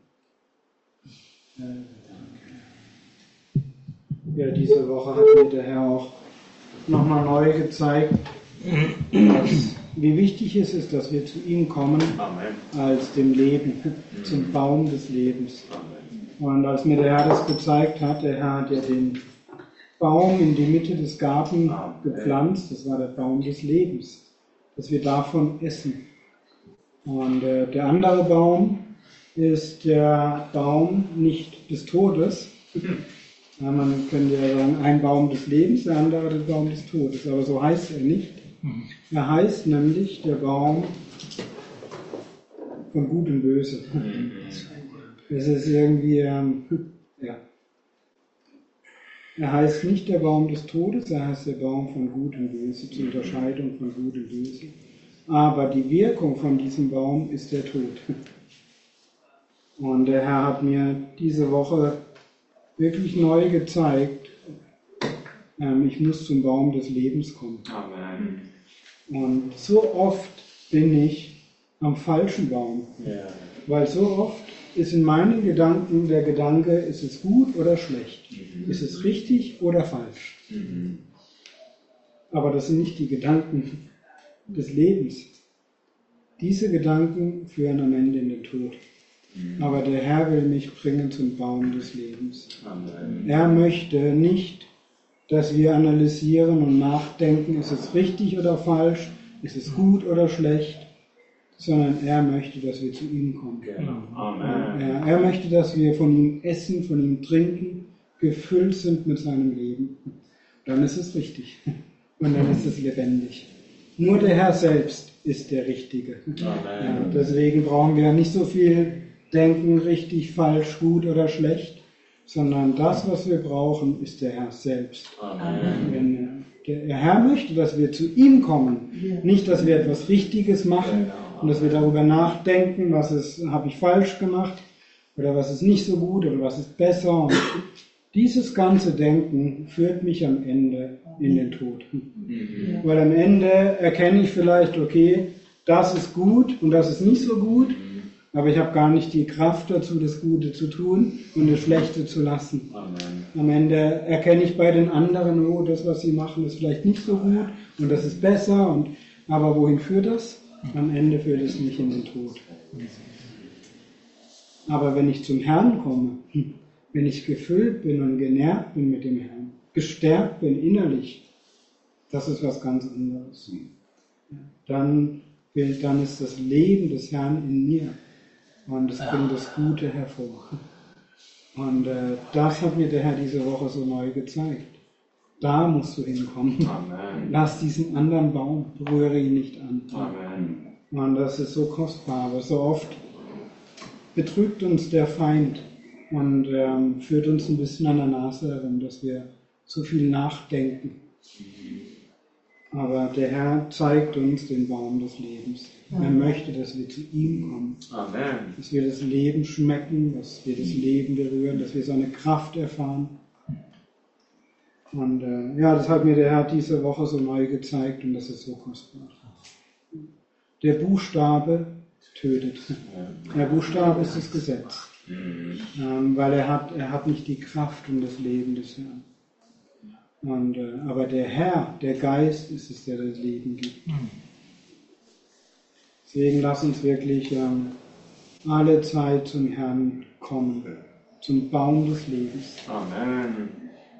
Speaker 3: Ja, diese Woche hat mir der Herr auch nochmal neu gezeigt, wie wichtig es ist, dass wir zu ihm kommen, als dem Leben, zum Baum des Lebens. Und als mir der Herr das gezeigt hat, der Herr hat ja den Baum in die Mitte des Gartens gepflanzt, das war der Baum des Lebens, dass wir davon essen. Und der andere Baum ist der Baum nicht des Todes. Ja, man könnte ja sagen, ein Baum des Lebens, der andere der Baum des Todes, aber so heißt er nicht. Er heißt nämlich der Baum von Gut und Böse. Es ist irgendwie, er heißt nicht der Baum des Todes, er heißt der Baum von Gut und Böse, zur Unterscheidung von Gut und Böse. Aber die Wirkung von diesem Baum ist der Tod. Und der Herr hat mir diese Woche wirklich neu gezeigt, ich muss zum Baum des Lebens kommen.
Speaker 8: Amen.
Speaker 3: Und so oft bin ich am falschen Baum.
Speaker 8: Ja.
Speaker 3: Weil so oft ist in meinen Gedanken der Gedanke, ist es gut oder schlecht? Ist es richtig oder falsch? Aber das sind nicht die Gedanken des Lebens. Diese Gedanken führen am Ende in den Tod. Aber der Herr will mich bringen zum Baum des Lebens.
Speaker 8: Amen.
Speaker 3: Er möchte nicht, dass wir analysieren und nachdenken, ist es richtig oder falsch, ist es gut oder schlecht, sondern er möchte, dass wir zu ihm kommen.
Speaker 8: Genau. Amen.
Speaker 3: Er möchte, dass wir von ihm essen, von ihm trinken, gefüllt sind mit seinem Leben. Dann ist es richtig und dann ist es lebendig. Nur der Herr selbst ist der Richtige. Ja, deswegen brauchen wir nicht so viel denken, richtig, falsch, gut oder schlecht, sondern das, was wir brauchen, ist der Herr selbst.
Speaker 8: Amen.
Speaker 3: Der Herr möchte, dass wir zu ihm kommen, nicht, dass wir etwas Richtiges machen und dass wir darüber nachdenken, was habe ich falsch gemacht oder was ist nicht so gut oder was ist besser. Und dieses ganze Denken führt mich am Ende in den Tod. Weil am Ende erkenne ich vielleicht, okay, das ist gut und das ist nicht so gut, aber ich habe gar nicht die Kraft dazu, das Gute zu tun und das Schlechte zu lassen.
Speaker 8: Amen.
Speaker 3: Am Ende erkenne ich bei den anderen, oh, das, was sie machen, ist vielleicht nicht so gut und das ist besser. Aber wohin führt das? Am Ende führt es mich in den Tod. Aber wenn ich zum Herrn komme, wenn ich gefüllt bin und genährt bin mit dem Herrn, gestärkt bin innerlich, das ist was ganz anderes. Dann ist das Leben des Herrn in mir und es bringt das Gute hervor. Und das hat mir der Herr diese Woche so neu gezeigt. Da musst du hinkommen.
Speaker 2: Amen.
Speaker 3: Lass diesen anderen Baum, berühre ihn nicht an.
Speaker 2: Amen.
Speaker 3: Und das ist so kostbar, aber so oft betrügt uns der Feind und führt uns ein bisschen an der Nase herum, dass wir zu viel nachdenken. Aber der Herr zeigt uns den Baum des Lebens. Er möchte, dass wir zu ihm kommen.
Speaker 2: Amen.
Speaker 3: Dass wir das Leben schmecken, dass wir das Leben berühren, dass wir seine Kraft erfahren. Und das hat mir der Herr diese Woche so neu gezeigt und das ist so kostbar. Der Buchstabe tötet. Der Buchstabe ist das Gesetz. Weil er hat nicht die Kraft und das Leben des Herrn. Aber der Herr, der Geist ist es, der das Leben gibt. Deswegen lass uns wirklich alle Zeit zum Herrn kommen, zum Baum des Lebens.
Speaker 2: Amen.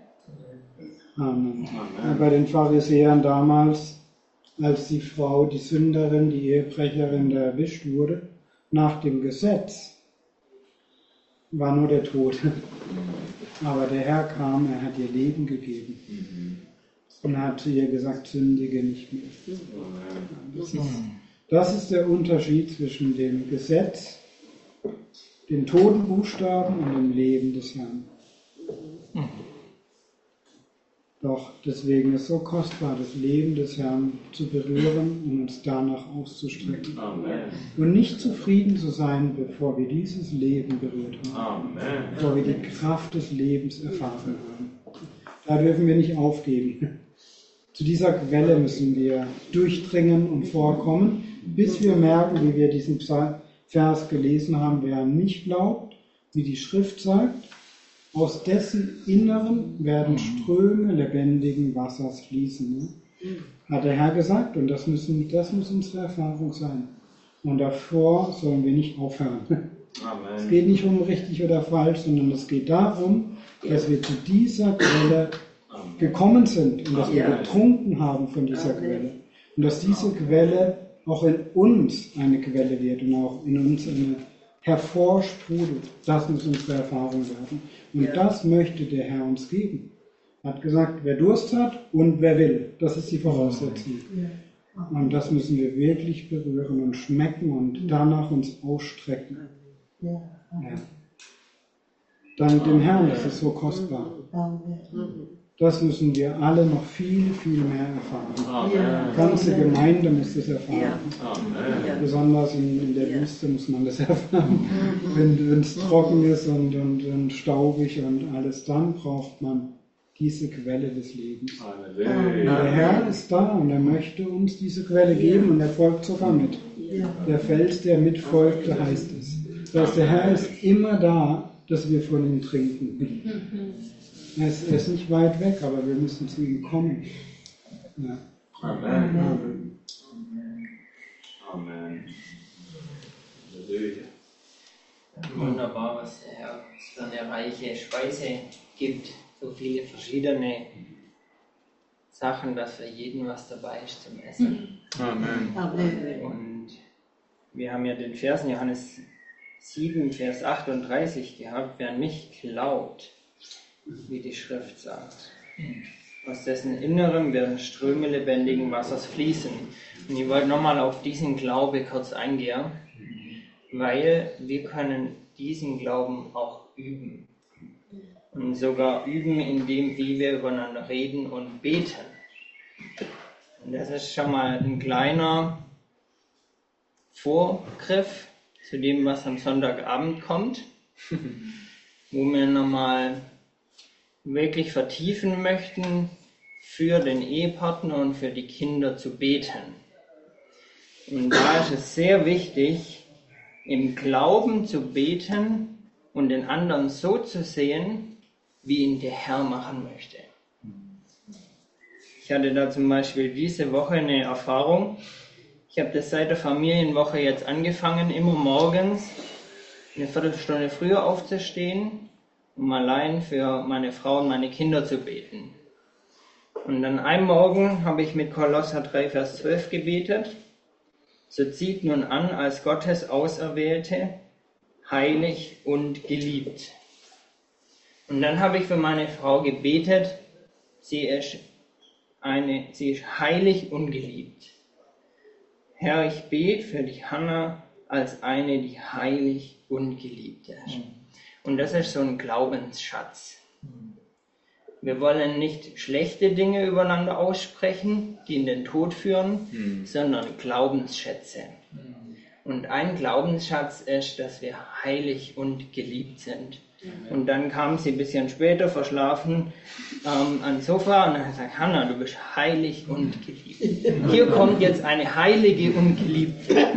Speaker 3: Amen. Amen. Bei den Pharisäern damals, als die Frau, die Sünderin, die Ehebrecherin da erwischt wurde, nach dem Gesetz, war nur der Tod. Aber der Herr kam, er hat ihr Leben gegeben und hat zu ihr gesagt, sündige nicht mehr. Das ist der Unterschied zwischen dem Gesetz, den toten Buchstaben und dem Leben des Herrn. Doch deswegen ist es so kostbar, das Leben des Herrn zu berühren und uns danach auszustrecken.
Speaker 2: Amen.
Speaker 3: Und nicht zufrieden zu sein, bevor wir dieses Leben berührt haben.
Speaker 2: Amen.
Speaker 3: Bevor wir die Kraft des Lebens erfahren haben. Da dürfen wir nicht aufgeben. Zu dieser Quelle müssen wir durchdringen und vorkommen, bis wir merken, wie wir diesen Vers gelesen haben, wer an mich glaubt, wie die Schrift sagt, aus dessen Inneren werden Ströme lebendigen Wassers fließen. Hat der Herr gesagt, und das muss unsere Erfahrung sein. Und davor sollen wir nicht aufhören.
Speaker 2: Amen.
Speaker 3: Es geht nicht um richtig oder falsch, sondern es geht darum, dass wir zu dieser Quelle gekommen sind und dass wir getrunken haben von dieser Quelle. Und dass diese Quelle auch in uns eine Quelle wird und auch in uns eine hervorsprudelt. Das muss unsere Erfahrung werden. Und das möchte der Herr uns geben. Er hat gesagt, wer Durst hat und wer will. Das ist die Voraussetzung. Und das müssen wir wirklich berühren und schmecken und danach uns ausstrecken. Ja. Dank dem Herrn, das ist so kostbar. Das müssen wir alle noch viel, viel mehr erfahren. Die ganze Gemeinde muss das erfahren. Besonders in der Wüste muss man das erfahren. Wenn es trocken ist und staubig und alles, dann braucht man diese Quelle des Lebens. Der Herr ist da und er möchte uns diese Quelle geben und er folgt sogar mit. Der Fels, der mitfolgt, da heißt es. Das heißt, der Herr ist immer da, dass wir von ihm trinken. Er ist nicht weit weg, aber wir müssen zu ihm kommen. Ja.
Speaker 2: Amen. Amen. Halleluja.
Speaker 5: Wunderbar, was der Herr für eine reiche Speise gibt. So viele verschiedene Sachen, dass für jeden was dabei ist zum Essen.
Speaker 2: Amen.
Speaker 5: Und wir haben ja den Vers in Johannes 7, Vers 38 gehabt. Wer an mich glaubt, wie die Schrift sagt. Aus dessen Innerem werden Ströme lebendigen Wassers fließen. Und ich wollte nochmal auf diesen Glaube kurz eingehen, weil wir können diesen Glauben auch üben. Und sogar üben, indem wir übereinander reden und beten. Und das ist schon mal ein kleiner Vorgriff zu dem, was am Sonntagabend kommt, wo wir nochmal wirklich vertiefen möchten, für den Ehepartner und für die Kinder zu beten. Und da ist es sehr wichtig, im Glauben zu beten und den anderen so zu sehen, wie ihn der Herr machen möchte. Ich hatte da zum Beispiel diese Woche eine Erfahrung. Ich habe das seit der Familienwoche jetzt angefangen, immer morgens eine Viertelstunde früher aufzustehen, um allein für meine Frau und meine Kinder zu beten. Und an einem Morgen habe ich mit Kolosser 3, Vers 12 gebetet. So zieht nun an als Gottes Auserwählte, heilig und geliebt. Und dann habe ich für meine Frau gebetet, sie ist heilig und geliebt. Herr, ich bete für die Hannah als eine, die heilig und geliebt ist. Und das ist so ein Glaubensschatz. Wir wollen nicht schlechte Dinge übereinander aussprechen, die in den Tod führen, sondern Glaubensschätze. Und ein Glaubensschatz ist, dass wir heilig und geliebt sind. Und dann kam sie ein bisschen später, verschlafen, ans Sofa und dann hat sie gesagt, Hannah, du bist heilig und geliebt. Hier kommt jetzt eine Heilige und Geliebte.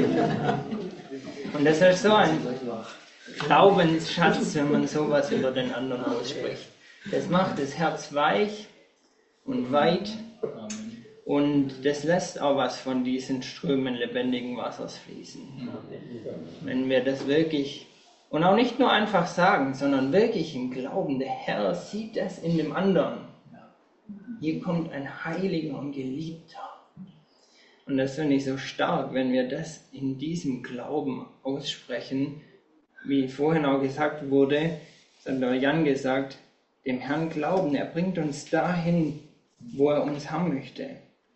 Speaker 5: Und das ist so ein Glaubensschatz, wenn man sowas über den anderen ausspricht. Das macht das Herz weich und weit und das lässt auch was von diesen Strömen lebendigen Wassers fließen. Wenn wir das wirklich, und auch nicht nur einfach sagen, sondern wirklich im Glauben, der Herr sieht das in dem anderen. Hier kommt ein Heiliger und Geliebter. Und das finde ich so stark, wenn wir das in diesem Glauben aussprechen, wie vorhin auch gesagt wurde, das hat der Jan gesagt, dem Herrn glauben, er bringt uns dahin, wo er uns haben möchte.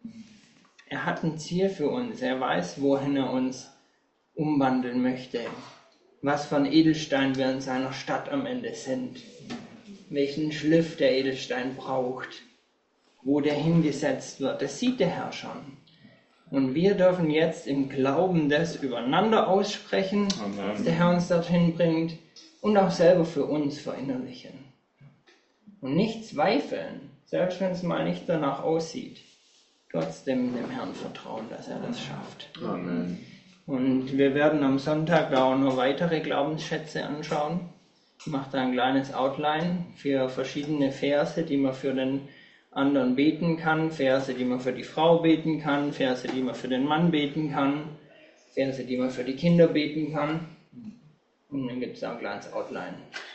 Speaker 5: Er hat ein Ziel für uns, er weiß, wohin er uns umwandeln möchte, was für ein Edelstein wir in seiner Stadt am Ende sind, welchen Schliff der Edelstein braucht, wo der hingesetzt wird, das sieht der Herr schon. Und wir dürfen jetzt im Glauben das übereinander aussprechen, dass der Herr uns dorthin bringt und auch selber für uns verinnerlichen. Und nicht zweifeln, selbst wenn es mal nicht danach aussieht, trotzdem dem Herrn vertrauen, dass er das schafft.
Speaker 16: Amen.
Speaker 5: Und wir werden am Sonntag da auch noch weitere Glaubensschätze anschauen. Ich mache da ein kleines Outline für verschiedene Verse, die man für den anderen beten kann, Verse, die man für die Frau beten kann, Verse, die man für den Mann beten kann, Verse, die man für die Kinder beten kann. Und dann gibt es auch ein kleines Outline.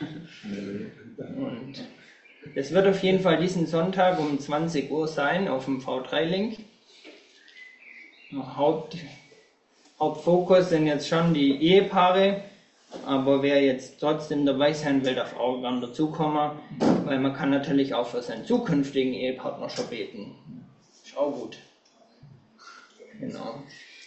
Speaker 5: Und das wird auf jeden Fall diesen Sonntag um 20 Uhr sein auf dem V3-Link. Hauptfokus sind jetzt schon die Ehepaare, aber wer jetzt trotzdem dabei sein will, darf auch gerne dazukommen, weil man kann natürlich auch für seinen zukünftigen Ehepartner schon beten. Ist auch gut. Genau.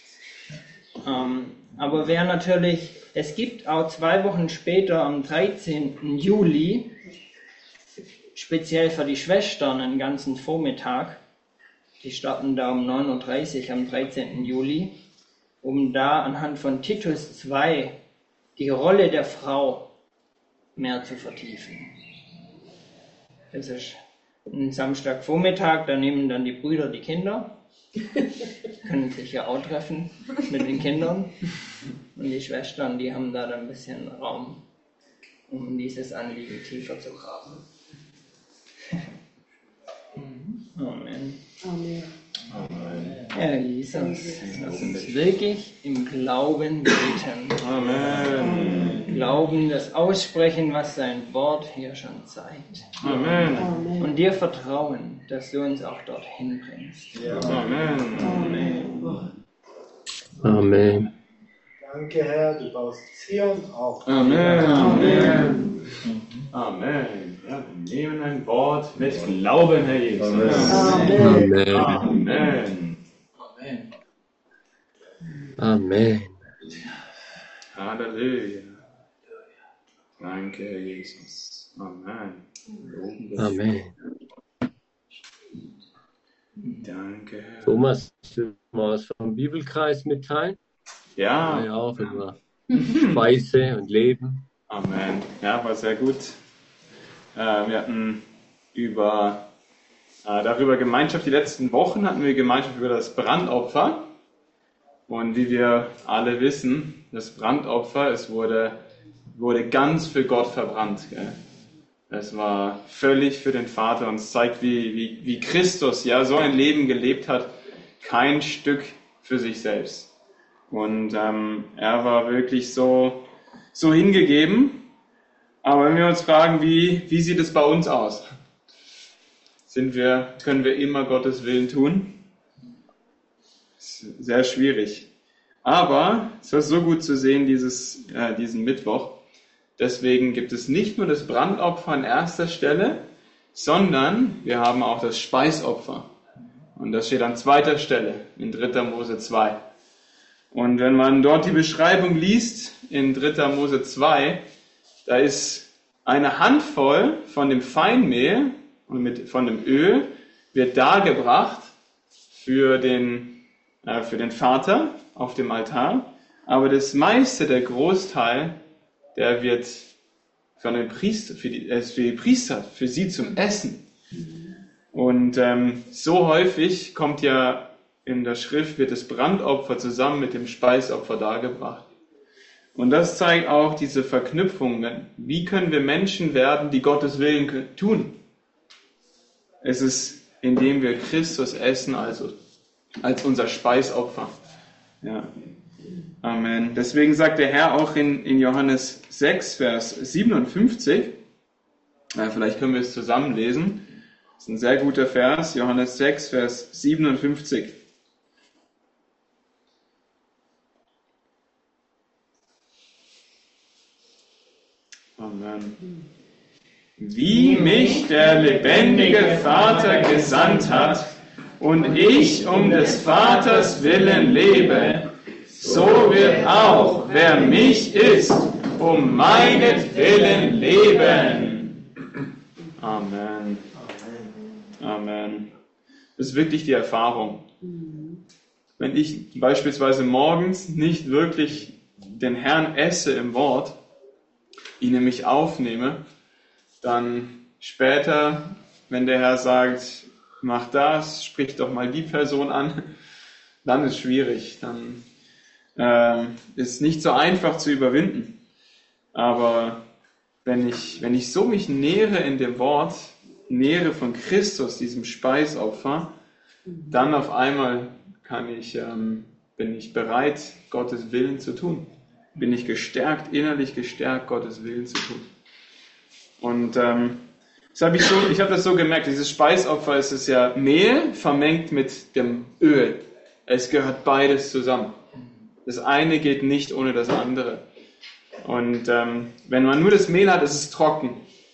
Speaker 5: Aber wer natürlich, es gibt auch 2 Wochen später, am 13. Juli, speziell für die Schwestern einen ganzen Vormittag, die starten da um 9.30 Uhr am 13. Juli, um da anhand von Titus 2 die Rolle der Frau mehr zu vertiefen. Das ist ein Samstagvormittag, da nehmen dann die Brüder die Kinder, können sich ja auch treffen mit den Kindern und die Schwestern, die haben da dann ein bisschen Raum, um dieses Anliegen tiefer zu graben. Amen.
Speaker 1: Amen.
Speaker 5: Herr Jesus, lass uns wirklich im Glauben beten.
Speaker 16: Amen.
Speaker 5: Glauben, das Aussprechen, was sein Wort hier schon zeigt.
Speaker 16: Amen.
Speaker 5: Und dir vertrauen, dass du uns auch dorthin bringst.
Speaker 16: Ja. Amen.
Speaker 5: Amen.
Speaker 2: Amen.
Speaker 15: Danke, Herr, du baust Zion auf.
Speaker 16: Amen.
Speaker 15: Amen.
Speaker 16: Amen. Ja, wir nehmen ein Wort mit Glauben, Herr Jesus.
Speaker 2: Amen.
Speaker 16: Amen.
Speaker 4: Amen.
Speaker 2: Amen.
Speaker 16: Halleluja. Danke, Herr Jesus. Amen.
Speaker 2: Amen.
Speaker 16: Danke, Herr.
Speaker 2: Thomas, willst du mal was vom Bibelkreis mitteilen?
Speaker 16: Ja.
Speaker 2: Ja, auch über Speise und Leben.
Speaker 16: Amen. Ja, war sehr gut. Wir hatten darüber Gemeinschaft, die letzten Wochen hatten wir Gemeinschaft über das Brandopfer. Und wie wir alle wissen, das Brandopfer, es wurde ganz für Gott verbrannt. Gell? Es war völlig für den Vater und es zeigt, wie Christus ja so ein Leben gelebt hat, kein Stück für sich selbst. Und er war wirklich so hingegeben. Aber wenn wir uns fragen, wie sieht es bei uns aus? Können wir immer Gottes Willen tun? Das ist sehr schwierig. Aber es war so gut zu sehen, diesen Mittwoch,
Speaker 17: Deswegen gibt es nicht nur das Brandopfer an erster Stelle, sondern wir haben auch das Speisopfer. Und das steht an zweiter Stelle in 3. Mose 2. Und wenn man dort die Beschreibung liest, in 3. Mose 2, da ist eine Handvoll von dem Feinmehl und von dem Öl wird dargebracht für den Vater auf dem Altar. Aber das meiste, der Großteil, der wird von den Priester, für die Priester, für sie zum Essen. Und so häufig kommt ja in der Schrift, wird das Brandopfer zusammen mit dem Speisopfer dargebracht. Und das zeigt auch diese Verknüpfung. Wie können wir Menschen werden, die Gottes Willen tun? Es ist, indem wir Christus essen, also als unser Speisopfer. Ja. Amen. Deswegen sagt der Herr auch in Johannes 6, Vers 57, vielleicht können wir es zusammen lesen, das ist ein sehr guter Vers, Johannes 6, Vers 57. Amen. Wie mich der lebendige Vater gesandt hat und ich um des Vaters Willen lebe, so wird auch, wer mich isst, um meinetwillen leben. Amen. Amen. Das ist wirklich die Erfahrung. Wenn ich beispielsweise morgens nicht wirklich den Herrn esse im Wort, ihn nämlich aufnehme, dann später, wenn der Herr sagt, mach das, sprich doch mal die Person an, dann ist es schwierig, dann ist nicht so einfach zu überwinden. Aber wenn ich so mich nähere in dem Wort, nähere von Christus, diesem Speisopfer, dann auf einmal bin ich bereit, Gottes Willen zu tun. Bin ich gestärkt, innerlich gestärkt, Gottes Willen zu tun. Und ich habe das so gemerkt, dieses Speisopfer ist ja Mehl vermengt mit dem Öl. Es gehört beides zusammen. Das eine geht nicht ohne das andere. Und wenn man nur das Mehl hat, ist es trocken.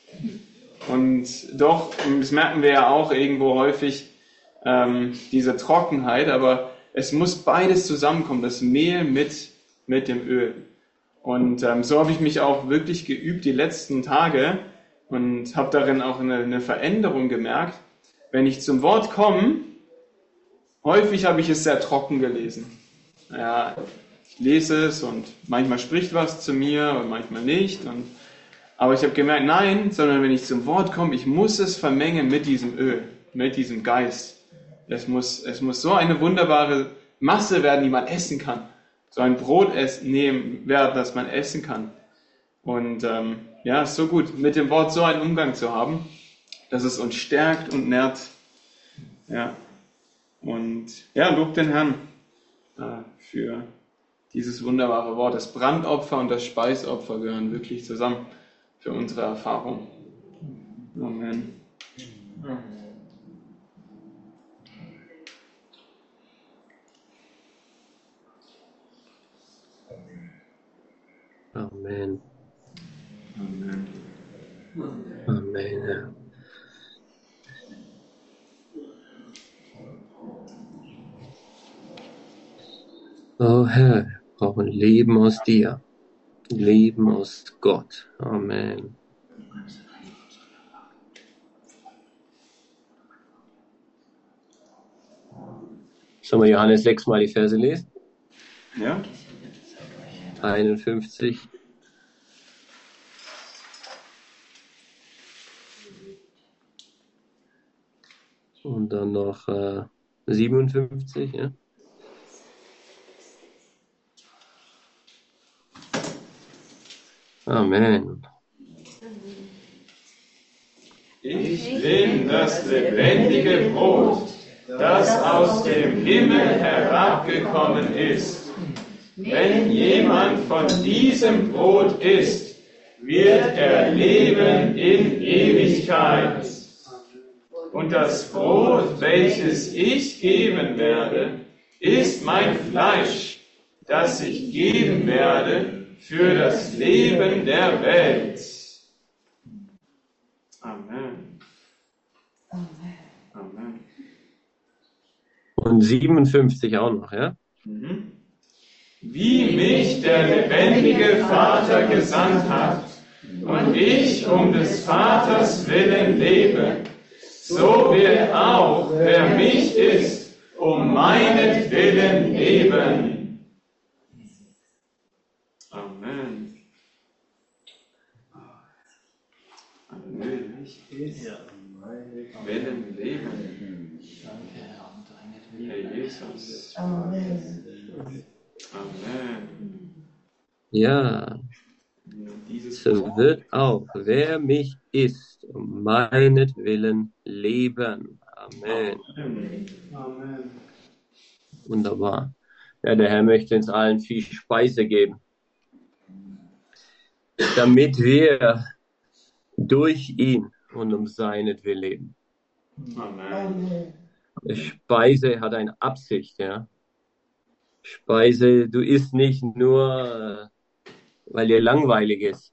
Speaker 17: Und doch, das merken wir ja auch irgendwo häufig, diese Trockenheit, aber es muss beides zusammenkommen, das Mehl mit dem Öl. Und so habe ich mich auch wirklich geübt die letzten Tage und habe darin auch eine Veränderung gemerkt. Wenn ich zum Wort komme, häufig habe ich es sehr trocken gelesen. Ja, ich lese es und manchmal spricht was zu mir und manchmal nicht. Aber ich habe gemerkt, nein, sondern wenn ich zum Wort komme, ich muss es vermengen mit diesem Öl, mit diesem Geist. Es muss so eine wunderbare Masse werden, die man essen kann. So ein Brot werden, das man essen kann. Und ja, ist so gut, mit dem Wort so einen Umgang zu haben, dass es uns stärkt und nährt. Ja. Und ja, lobt den Herrn für dieses wunderbare Wort. Das Brandopfer und das Speisopfer gehören wirklich zusammen für unsere Erfahrung. Amen.
Speaker 2: Amen.
Speaker 17: Amen.
Speaker 2: Amen, Herr. Oh Herr, wir brauchen Leben aus dir, Leben aus Gott. Amen. Sollen wir Johannes 6 mal die Verse lesen?
Speaker 17: Ja.
Speaker 2: 51. Und dann noch 57, ja. Amen.
Speaker 17: Ich bin das lebendige Brot, das aus dem Himmel herabgekommen ist. Wenn jemand von diesem Brot isst, wird er leben in Ewigkeit. Und das Brot, welches ich geben werde, ist mein Fleisch, das ich geben werde für das Leben der Welt. Amen. Amen.
Speaker 2: Und 57 auch noch, ja?
Speaker 17: Wie mich der lebendige Vater gesandt hat und ich um des Vaters Willen lebe, so wird auch, wer mich ist, um meinetwillen leben. Amen. Halleluja. Willen leben. Herr Jesus. Amen.
Speaker 2: Ja, so wird auch, wer mich isst, um meinetwillen leben. Amen.
Speaker 17: Amen.
Speaker 2: Wunderbar. Ja, der Herr möchte uns allen viel Speise geben, damit wir durch ihn und um seinetwillen leben.
Speaker 17: Amen.
Speaker 2: Speise hat eine Absicht, ja. Speise, du isst nicht nur, weil dir langweilig ist,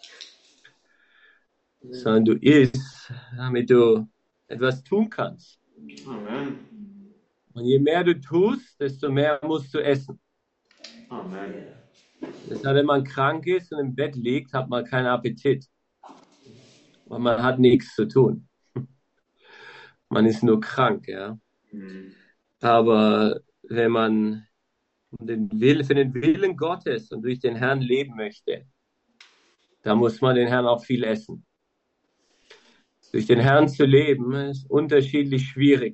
Speaker 2: sondern du isst, damit du etwas tun kannst.
Speaker 17: Amen.
Speaker 2: Und je mehr du tust, desto mehr musst du essen.
Speaker 17: Amen.
Speaker 2: Deshalb, wenn man krank ist und im Bett liegt, hat man keinen Appetit. Weil man hat nichts zu tun. Man ist nur krank, ja. Aber wenn man für den Willen Gottes und durch den Herrn leben möchte, da muss man den Herrn auch viel essen. Durch den Herrn zu leben ist unterschiedlich schwierig.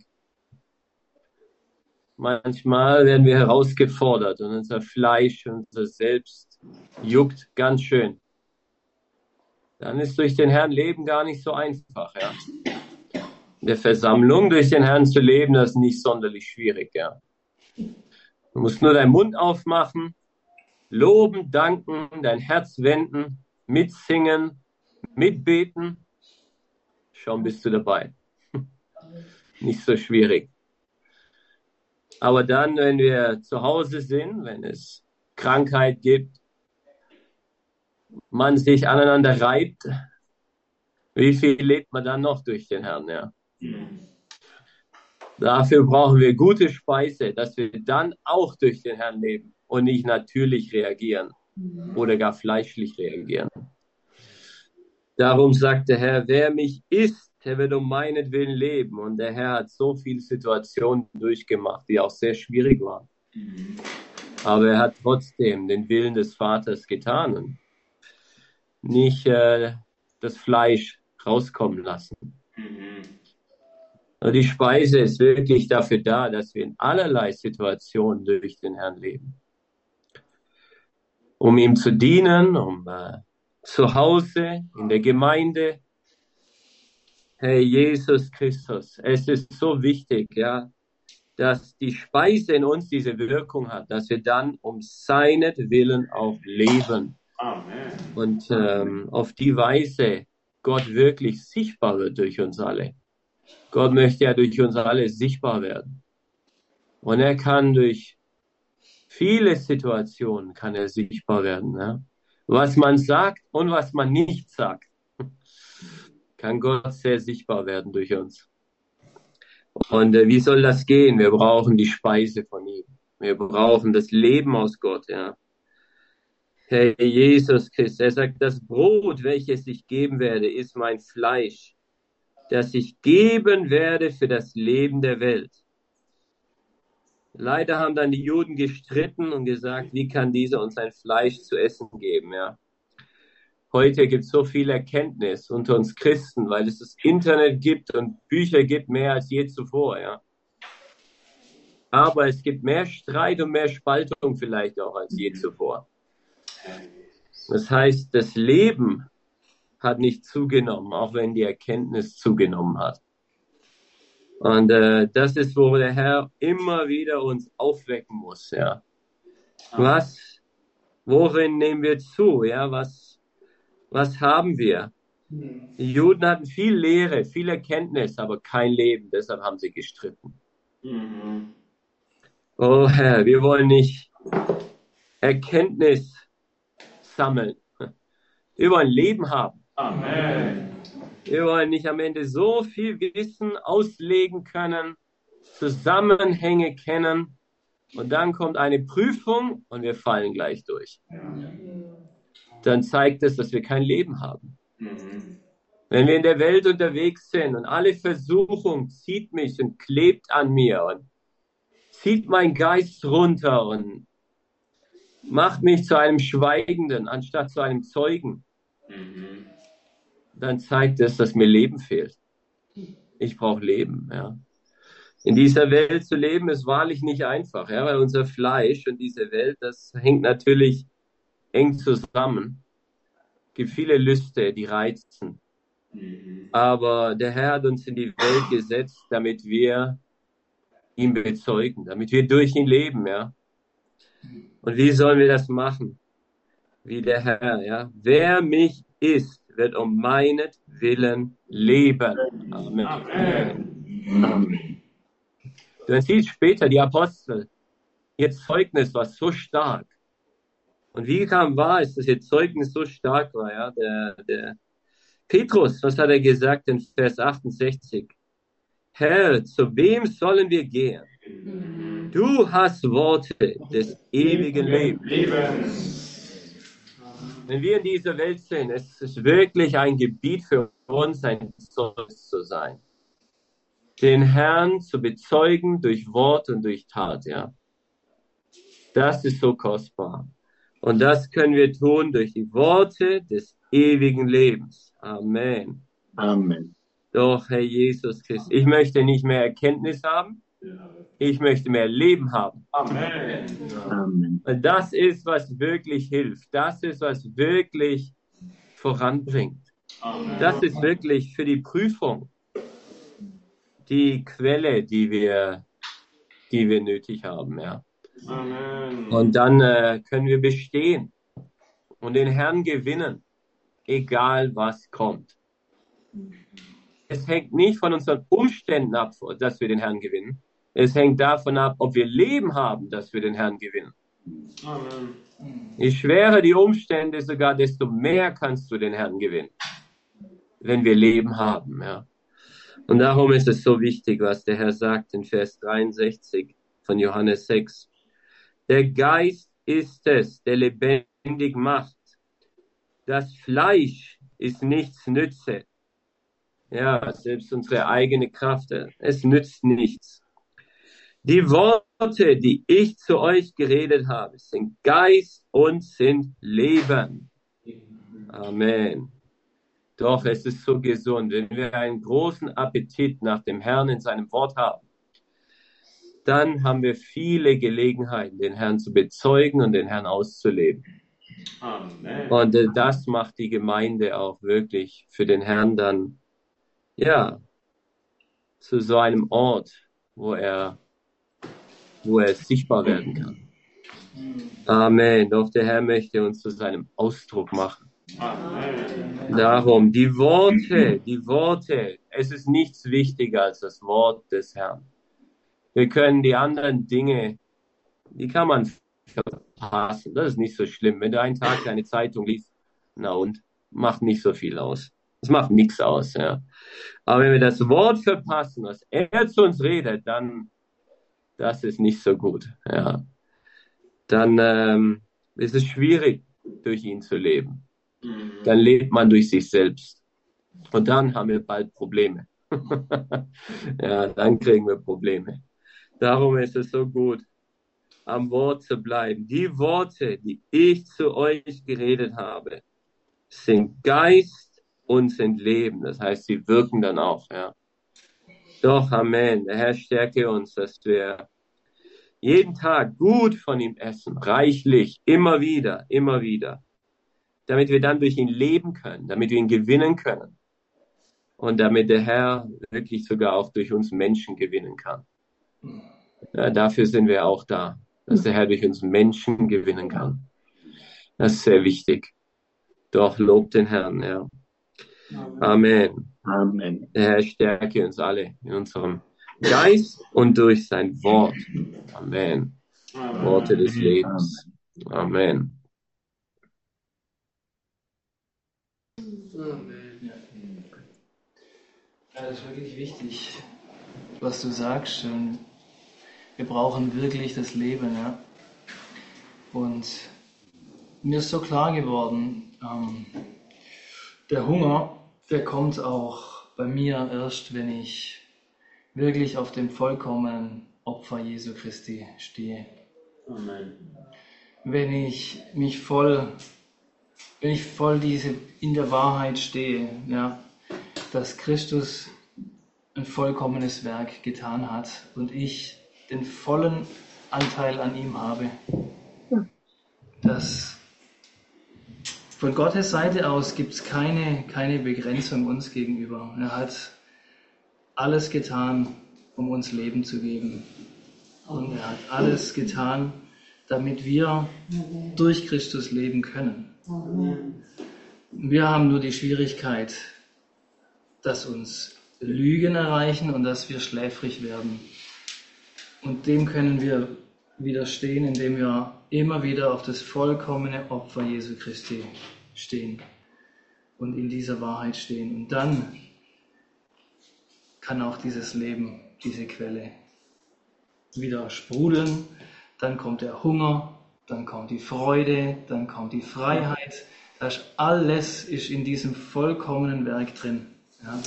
Speaker 2: Manchmal werden wir herausgefordert und unser Fleisch, unser Selbst juckt ganz schön. Dann ist durch den Herrn leben gar nicht so einfach, ja. In der Versammlung durch den Herrn zu leben, das ist nicht sonderlich schwierig, ja. Du musst nur deinen Mund aufmachen, loben, danken, dein Herz wenden, mitsingen, mitbeten. Schon bist du dabei. Nicht so schwierig. Aber dann, wenn wir zu Hause sind, wenn es Krankheit gibt, man sich aneinander reibt, wie viel lebt man dann noch durch den Herrn, ja? Dafür brauchen wir gute Speise, dass wir dann auch durch den Herrn leben und nicht natürlich reagieren oder gar fleischlich reagieren. Darum sagt der Herr, wer mich isst, der wird um meinetwillen leben. Und der Herr hat so viele Situationen durchgemacht, die auch sehr schwierig waren. Aber er hat trotzdem den Willen des Vaters getan und nicht das Fleisch rauskommen lassen. Und die Speise ist wirklich dafür da, dass wir in allerlei Situationen durch den Herrn leben. Um ihm zu dienen, um zu Hause, in der Gemeinde. Herr Jesus Christus, es ist so wichtig, ja, dass die Speise in uns diese Wirkung hat, dass wir dann um seinetwillen auch leben.
Speaker 17: Amen.
Speaker 2: Und auf die Weise Gott wirklich sichtbar wird durch uns alle. Gott möchte ja durch uns alle sichtbar werden. Und er kann durch viele Situationen kann er sichtbar werden. Ne? Was man sagt und was man nicht sagt, kann Gott sehr sichtbar werden durch uns. Und wie soll das gehen? Wir brauchen die Speise von ihm. Wir brauchen das Leben aus Gott. Ja. Herr Jesus Christus, er sagt, das Brot, welches ich geben werde, ist mein Fleisch, das ich geben werde für das Leben der Welt. Leider haben dann die Juden gestritten und gesagt, wie kann dieser uns ein Fleisch zu essen geben? Ja. Heute gibt es so viel Erkenntnis unter uns Christen, weil es das Internet gibt und Bücher gibt mehr als je zuvor. Ja. Aber es gibt mehr Streit und mehr Spaltung vielleicht auch als je zuvor. Das heißt, das Leben hat nicht zugenommen, auch wenn die Erkenntnis zugenommen hat. Und das ist, wo der Herr immer wieder uns aufwecken muss. Ja. Worin nehmen wir zu? Ja, was haben wir? Die Juden hatten viel Lehre, viel Erkenntnis, aber kein Leben. Deshalb haben sie gestritten. Oh Herr, wir wollen nicht Erkenntnis sammeln. Wir wollen Leben haben.
Speaker 17: Amen.
Speaker 2: Wir wollen nicht am Ende so viel Wissen auslegen können, Zusammenhänge kennen und dann kommt eine Prüfung und wir fallen gleich durch. Dann zeigt es, dass wir kein Leben haben. Wenn wir in der Welt unterwegs sind und alle Versuchung zieht mich und klebt an mir und zieht meinen Geist runter und macht mich zu einem Schweigenden anstatt zu einem Zeugen, dann zeigt es, dass mir Leben fehlt. Ich brauche Leben. Ja. In dieser Welt zu leben ist wahrlich nicht einfach, ja, weil unser Fleisch und diese Welt, das hängt natürlich eng zusammen. Es gibt viele Lüste, die reizen. Aber der Herr hat uns in die Welt gesetzt, damit wir ihn bezeugen, damit wir durch ihn leben, ja. Und wie sollen wir das machen? Wie der Herr, ja. Wer mich isst, wird um meinetwillen leben. Amen. Amen. Du siehst später die Apostel, ihr Zeugnis war so stark. Und wie war es, dass ihr Zeugnis so stark war, ja. Der Petrus, was hat er gesagt in Vers 68? Herr, zu wem sollen wir gehen? Du hast Worte des ewigen Lebens. Wenn wir in dieser Welt sind, es ist wirklich ein Gebiet für uns, ein Zeugnis zu sein. Den Herrn zu bezeugen durch Wort und durch Tat, ja. Das ist so kostbar. Und das können wir tun durch die Worte des ewigen Lebens. Amen. Amen. Doch, Herr Jesus Christus, ich möchte nicht mehr Erkenntnis haben. Ich möchte mehr Leben haben. Amen. Amen. Das ist, was wirklich hilft. Das ist, was wirklich voranbringt. Amen. Das ist wirklich für die Prüfung die Quelle, die wir nötig haben. Ja. Amen. Und dann können wir bestehen und den Herrn gewinnen, egal was kommt. Es hängt nicht von unseren Umständen ab, dass wir den Herrn gewinnen. Es hängt davon ab, ob wir Leben haben, dass wir den Herrn gewinnen. Amen. Je schwerer die Umstände sogar, desto mehr kannst du den Herrn gewinnen, wenn wir Leben haben. Ja. Und darum ist es so wichtig, was der Herr sagt in Vers 63 von Johannes 6. Der Geist ist es, der lebendig macht. Das Fleisch ist nichts nütze. Ja, selbst unsere eigene Kraft, es nützt nichts. Die Worte, die ich zu euch geredet habe, sind Geist und sind Leben. Amen. Doch es ist so gesund, wenn wir einen großen Appetit nach dem Herrn in seinem Wort haben, dann haben wir viele Gelegenheiten, den Herrn zu bezeugen und den Herrn auszuleben. Amen. Und das macht die Gemeinde auch wirklich für den Herrn dann, ja, zu so einem Ort, wo er sichtbar werden kann. Amen. Doch der Herr möchte uns zu seinem Ausdruck machen. Amen. Darum, die Worte, es ist nichts wichtiger als das Wort des Herrn. Wir können die anderen Dinge, die kann man verpassen. Das ist nicht so schlimm. Wenn du einen Tag eine Zeitung liest, na und, macht nicht so viel aus. Es macht nichts aus, ja. Aber wenn wir das Wort verpassen, was er zu uns redet, dann, das ist nicht so gut, ja. Dann ist es schwierig, durch ihn zu leben. Dann lebt man durch sich selbst. Und dann haben wir bald Probleme. Ja, dann kriegen wir Probleme. Darum ist es so gut, am Wort zu bleiben. Die Worte, die ich zu euch geredet habe, sind Geist und sind Leben. Das heißt, sie wirken dann auch. Ja. Doch, Amen. Der Herr stärke uns, dass wir jeden Tag gut von ihm essen, reichlich, immer wieder, damit wir dann durch ihn leben können, damit wir ihn gewinnen können und damit der Herr wirklich sogar auch durch uns Menschen gewinnen kann. Ja, dafür sind wir auch da, dass der Herr durch uns Menschen gewinnen kann. Das ist sehr wichtig. Doch, lobt den Herrn, ja. Amen. Amen. Der Herr stärke uns alle in unserem Geist und durch sein Wort. Amen. Amen. Worte des Lebens. Amen.
Speaker 14: Amen. Ja, das ist wirklich wichtig, was du sagst. Und wir brauchen wirklich das Leben. Ja? Und mir ist so klar geworden, der Hunger, der kommt auch bei mir erst, wenn ich wirklich auf dem vollkommenen Opfer Jesu Christi stehe.
Speaker 2: Amen.
Speaker 14: Wenn ich voll in der Wahrheit stehe, ja, dass Christus ein vollkommenes Werk getan hat und ich den vollen Anteil an ihm habe, dass von Gottes Seite aus gibt es keine Begrenzung uns gegenüber. Er hat alles getan, um uns Leben zu geben. Und er hat alles getan, damit wir durch Christus leben können. Wir haben nur die Schwierigkeit, dass uns Lügen erreichen und dass wir schläfrig werden. Und dem können wir widerstehen, indem wir immer wieder auf das vollkommene Opfer Jesu Christi stehen und in dieser Wahrheit stehen. Und dann kann auch dieses Leben, diese Quelle wieder sprudeln. Dann kommt der Hunger, dann kommt die Freude, dann kommt die Freiheit. Alles ist in diesem vollkommenen Werk drin. Ja.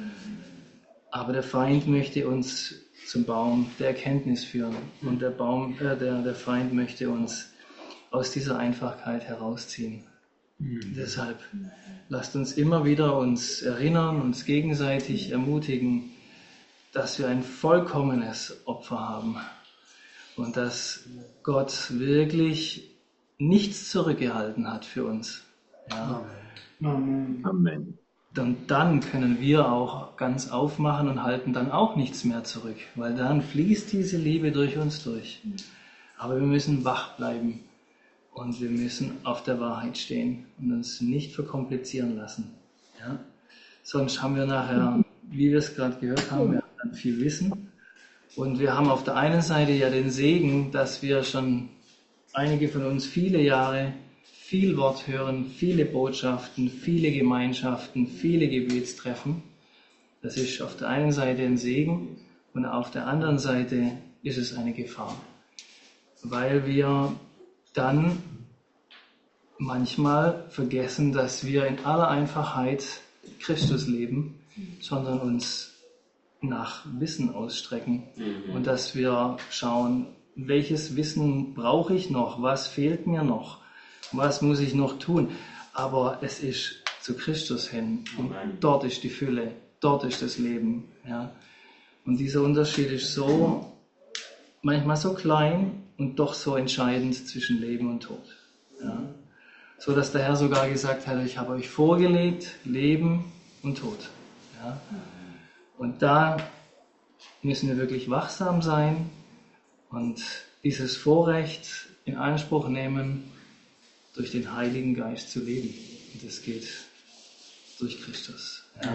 Speaker 14: Aber der Feind möchte uns zum Baum der Erkenntnis führen. Und der Feind möchte uns aus dieser Einfachheit herausziehen. Deshalb lasst uns immer wieder uns erinnern, uns gegenseitig ermutigen, dass wir ein vollkommenes Opfer haben und dass Gott wirklich nichts zurückgehalten hat für uns. Ja.
Speaker 3: Amen.
Speaker 12: Amen.
Speaker 14: Und dann können wir auch ganz aufmachen und halten dann auch nichts mehr zurück, weil dann fließt diese Liebe durch uns durch. Aber wir müssen wach bleiben und wir müssen auf der Wahrheit stehen und uns nicht verkomplizieren lassen. Ja? Sonst haben wir nachher, wie wir es gerade gehört haben, wir haben dann viel Wissen und wir haben auf der einen Seite ja den Segen, dass wir schon einige von uns viele Jahre viel Wort hören, viele Botschaften, viele Gemeinschaften, viele Gebetstreffen. Das ist auf der einen Seite ein Segen und auf der anderen Seite ist es eine Gefahr, weil wir dann manchmal vergessen, dass wir in aller Einfachheit Christus leben, sondern uns nach Wissen ausstrecken und dass wir schauen, welches Wissen brauche ich noch, was fehlt mir noch, was muss ich noch tun? Aber es ist zu Christus hin und dort ist die Fülle, dort ist das Leben. Ja? Und dieser Unterschied ist so manchmal so klein und doch so entscheidend zwischen Leben und Tod. Ja? So dass der Herr sogar gesagt hat, ich habe euch vorgelegt, Leben und Tod. Ja? Und da müssen wir wirklich wachsam sein und dieses Vorrecht in Anspruch nehmen, durch den Heiligen Geist zu leben. Und das geht durch Christus. Ja.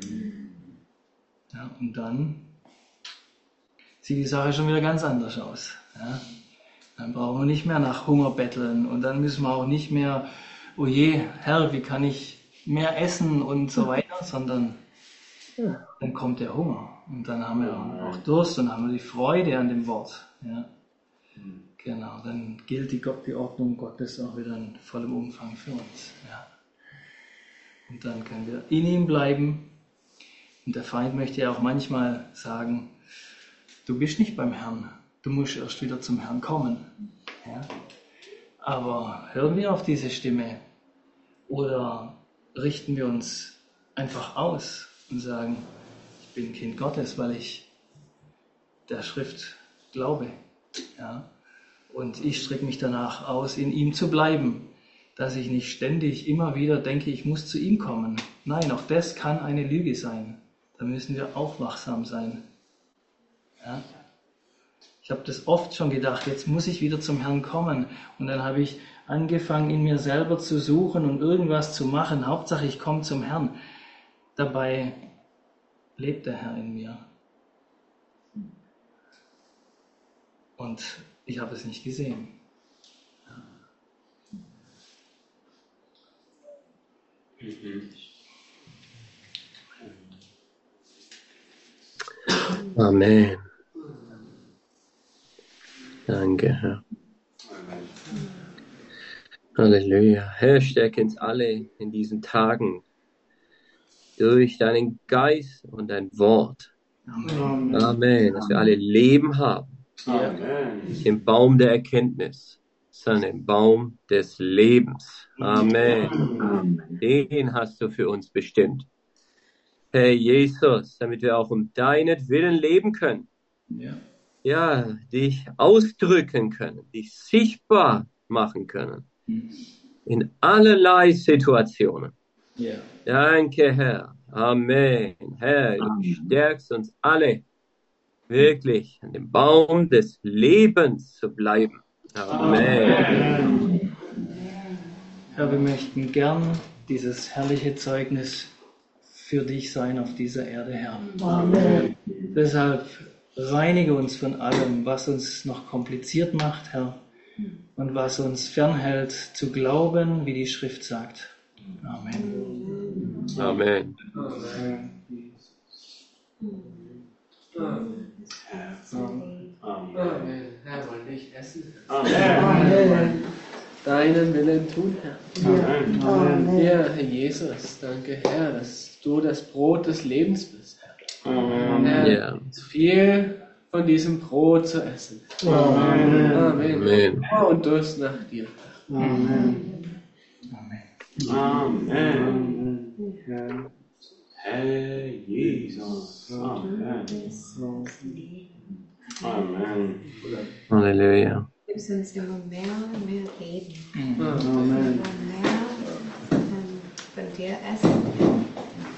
Speaker 14: Ja, und dann sieht die Sache schon wieder ganz anders aus. Ja. Dann brauchen wir nicht mehr nach Hunger betteln und dann müssen wir auch nicht mehr, oh je, Herr, wie kann ich mehr essen und so weiter, sondern dann kommt der Hunger und dann haben wir auch Durst und haben wir die Freude an dem Wort. Ja. Genau, dann gilt die Ordnung Gottes auch wieder in vollem Umfang für uns. Ja. Und dann können wir in ihm bleiben. Und der Feind möchte ja auch manchmal sagen, du bist nicht beim Herrn, du musst erst wieder zum Herrn kommen. Ja. Aber hören wir auf diese Stimme oder richten wir uns einfach aus und sagen, ich bin Kind Gottes, weil ich der Schrift glaube. Ja. Und ich strecke mich danach aus, in ihm zu bleiben, dass ich nicht ständig immer wieder denke, ich muss zu ihm kommen. Nein, auch das kann eine Lüge sein. Da müssen wir auch wachsam sein. Ja? Ich habe das oft schon gedacht, jetzt muss ich wieder zum Herrn kommen. Und dann habe ich angefangen, in mir selber zu suchen und irgendwas zu machen. Hauptsache, ich komme zum Herrn. Dabei lebt der Herr in mir. Und ich habe es nicht gesehen.
Speaker 2: Amen. Danke, Herr. Halleluja. Herr, stärke uns alle in diesen Tagen durch deinen Geist und dein Wort. Amen. Amen. Dass wir alle Leben haben. Amen. Nicht im Baum der Erkenntnis, sondern im Baum des Lebens. Amen. Amen. Den hast du für uns bestimmt. Herr Jesus, damit wir auch um deinetwillen leben können. Ja, dich ausdrücken können, dich sichtbar machen können. In allerlei Situationen. Danke, Herr. Amen. Herr, du stärkst uns alle, wirklich an dem Baum des Lebens zu bleiben. Amen.
Speaker 14: Herr, wir möchten gern dieses herrliche Zeugnis für dich sein auf dieser Erde, Herr. Amen. Deshalb reinige uns von allem, was uns noch kompliziert macht, Herr, und was uns fernhält zu glauben, wie die Schrift sagt. Amen.
Speaker 2: Amen.
Speaker 4: Amen. Herr, wollen nicht essen. Amen. Deinen Willen tun, Herr. Amen. Amen. Ja, Herr Jesus, danke, Herr, dass du das Brot des Lebens bist, Herr. Amen. Herr, viel von diesem Brot zu essen. Amen. Amen. Amen. Und Durst nach dir. Amen.
Speaker 17: Amen. Amen. Herr Jesus. Amen. Amen.
Speaker 2: Halleluja.
Speaker 7: Gib uns immer mehr und mehr Leben.
Speaker 14: Amen.
Speaker 7: Immer mehr von dir essen.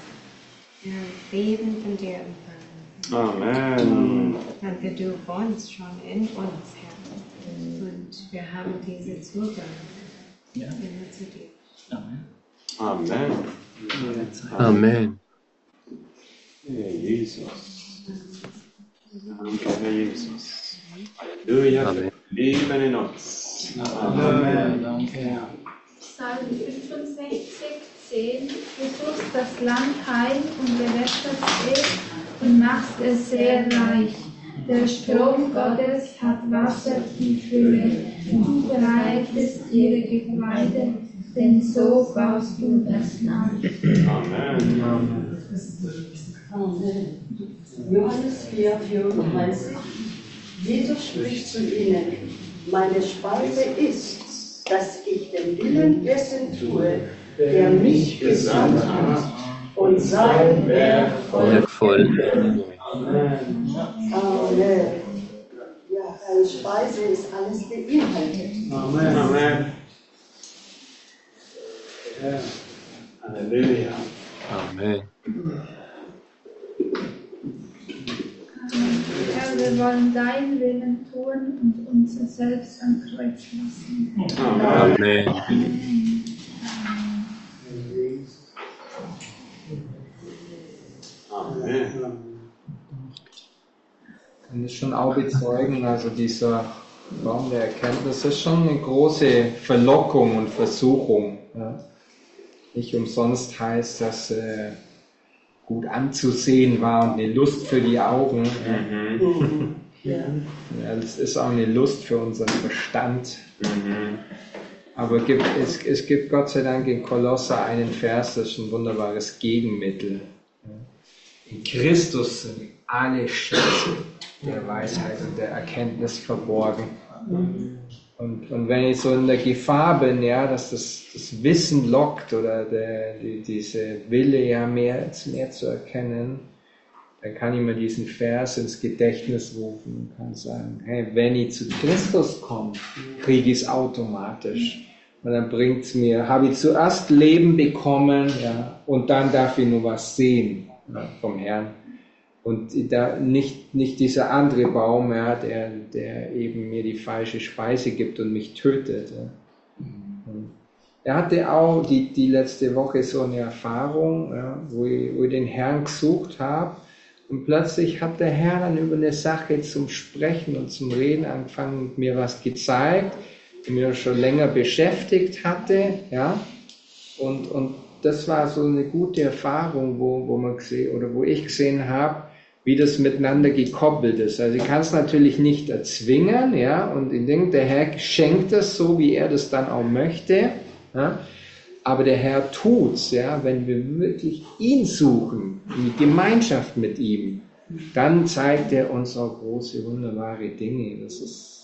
Speaker 7: Leben von dir empfangen.
Speaker 17: Amen.
Speaker 7: Danke, du wohnst schon in uns, Herr. Und wir haben diese Zugang immer zu dir.
Speaker 17: Amen.
Speaker 2: Amen.
Speaker 17: Herr Jesus. Danke, Herr Jesus. Halleluja.
Speaker 2: Amen.
Speaker 17: Leben in uns.
Speaker 14: Amen. Danke, Herr.
Speaker 9: Psalm 65, 10. Du suchst das Land heim und bewässerst es und machst es sehr reich. Der Strom Gottes hat Wasser in Fülle. Du bereitest ihre Getreide, denn so baust du das Land.
Speaker 17: Amen.
Speaker 1: Amen. Johannes 4, 34. Jesus spricht zu ihnen: Meine Speise ist, dass ich den Willen dessen tue, der mich gesandt hat, und sein Werk vollbringe. Amen. Amen. Ja, eine Speise ist alles beinhaltet.
Speaker 17: Amen. Amen. Ja. Halleluja.
Speaker 2: Amen.
Speaker 9: Herr, wir wollen deinen Willen tun und uns selbst am Kreuz lassen.
Speaker 2: Amen.
Speaker 17: Amen.
Speaker 8: Ich kann das schon auch bezeugen, also dieser Baum der Erkenntnis ist schon eine große Verlockung und Versuchung. Ja. Nicht umsonst heißt das gut anzusehen war und eine Lust für die Augen.
Speaker 17: Mhm.
Speaker 8: Ja, es ist auch eine Lust für unseren Verstand.
Speaker 17: Mhm.
Speaker 8: Aber es gibt Gott sei Dank in Kolosser einen Vers, das ist ein wunderbares Gegenmittel. In Christus sind alle Schätze der Weisheit und der Erkenntnis verborgen. Und wenn ich so in der Gefahr bin, ja, dass das Wissen lockt oder diese Wille, ja, mehr zu erkennen, dann kann ich mir diesen Vers ins Gedächtnis rufen und kann sagen, hey, wenn ich zu Christus komme, kriege ich es automatisch. Und dann bringt's mir, habe ich zuerst Leben bekommen, ja, und dann darf ich nur was sehen, ja, vom Herrn. Und da nicht dieser andere Baum, ja, der eben mir die falsche Speise gibt und mich tötet. Ja. Er hatte auch die letzte Woche so eine Erfahrung, ja, wo ich den Herrn gesucht habe. Und plötzlich hat der Herr dann über eine Sache zum Sprechen und zum Reden angefangen und mir was gezeigt, die mir schon länger beschäftigt hatte. Ja. Und das war so eine gute Erfahrung, wo ich gesehen habe, wie das miteinander gekoppelt ist. Also ich kann es natürlich nicht erzwingen, ja, und ich denke, der Herr schenkt das so, wie er das dann auch möchte, ja, aber der Herr tut's, ja, wenn wir wirklich ihn suchen, die Gemeinschaft mit ihm, dann zeigt er uns auch große, wunderbare Dinge. Das ist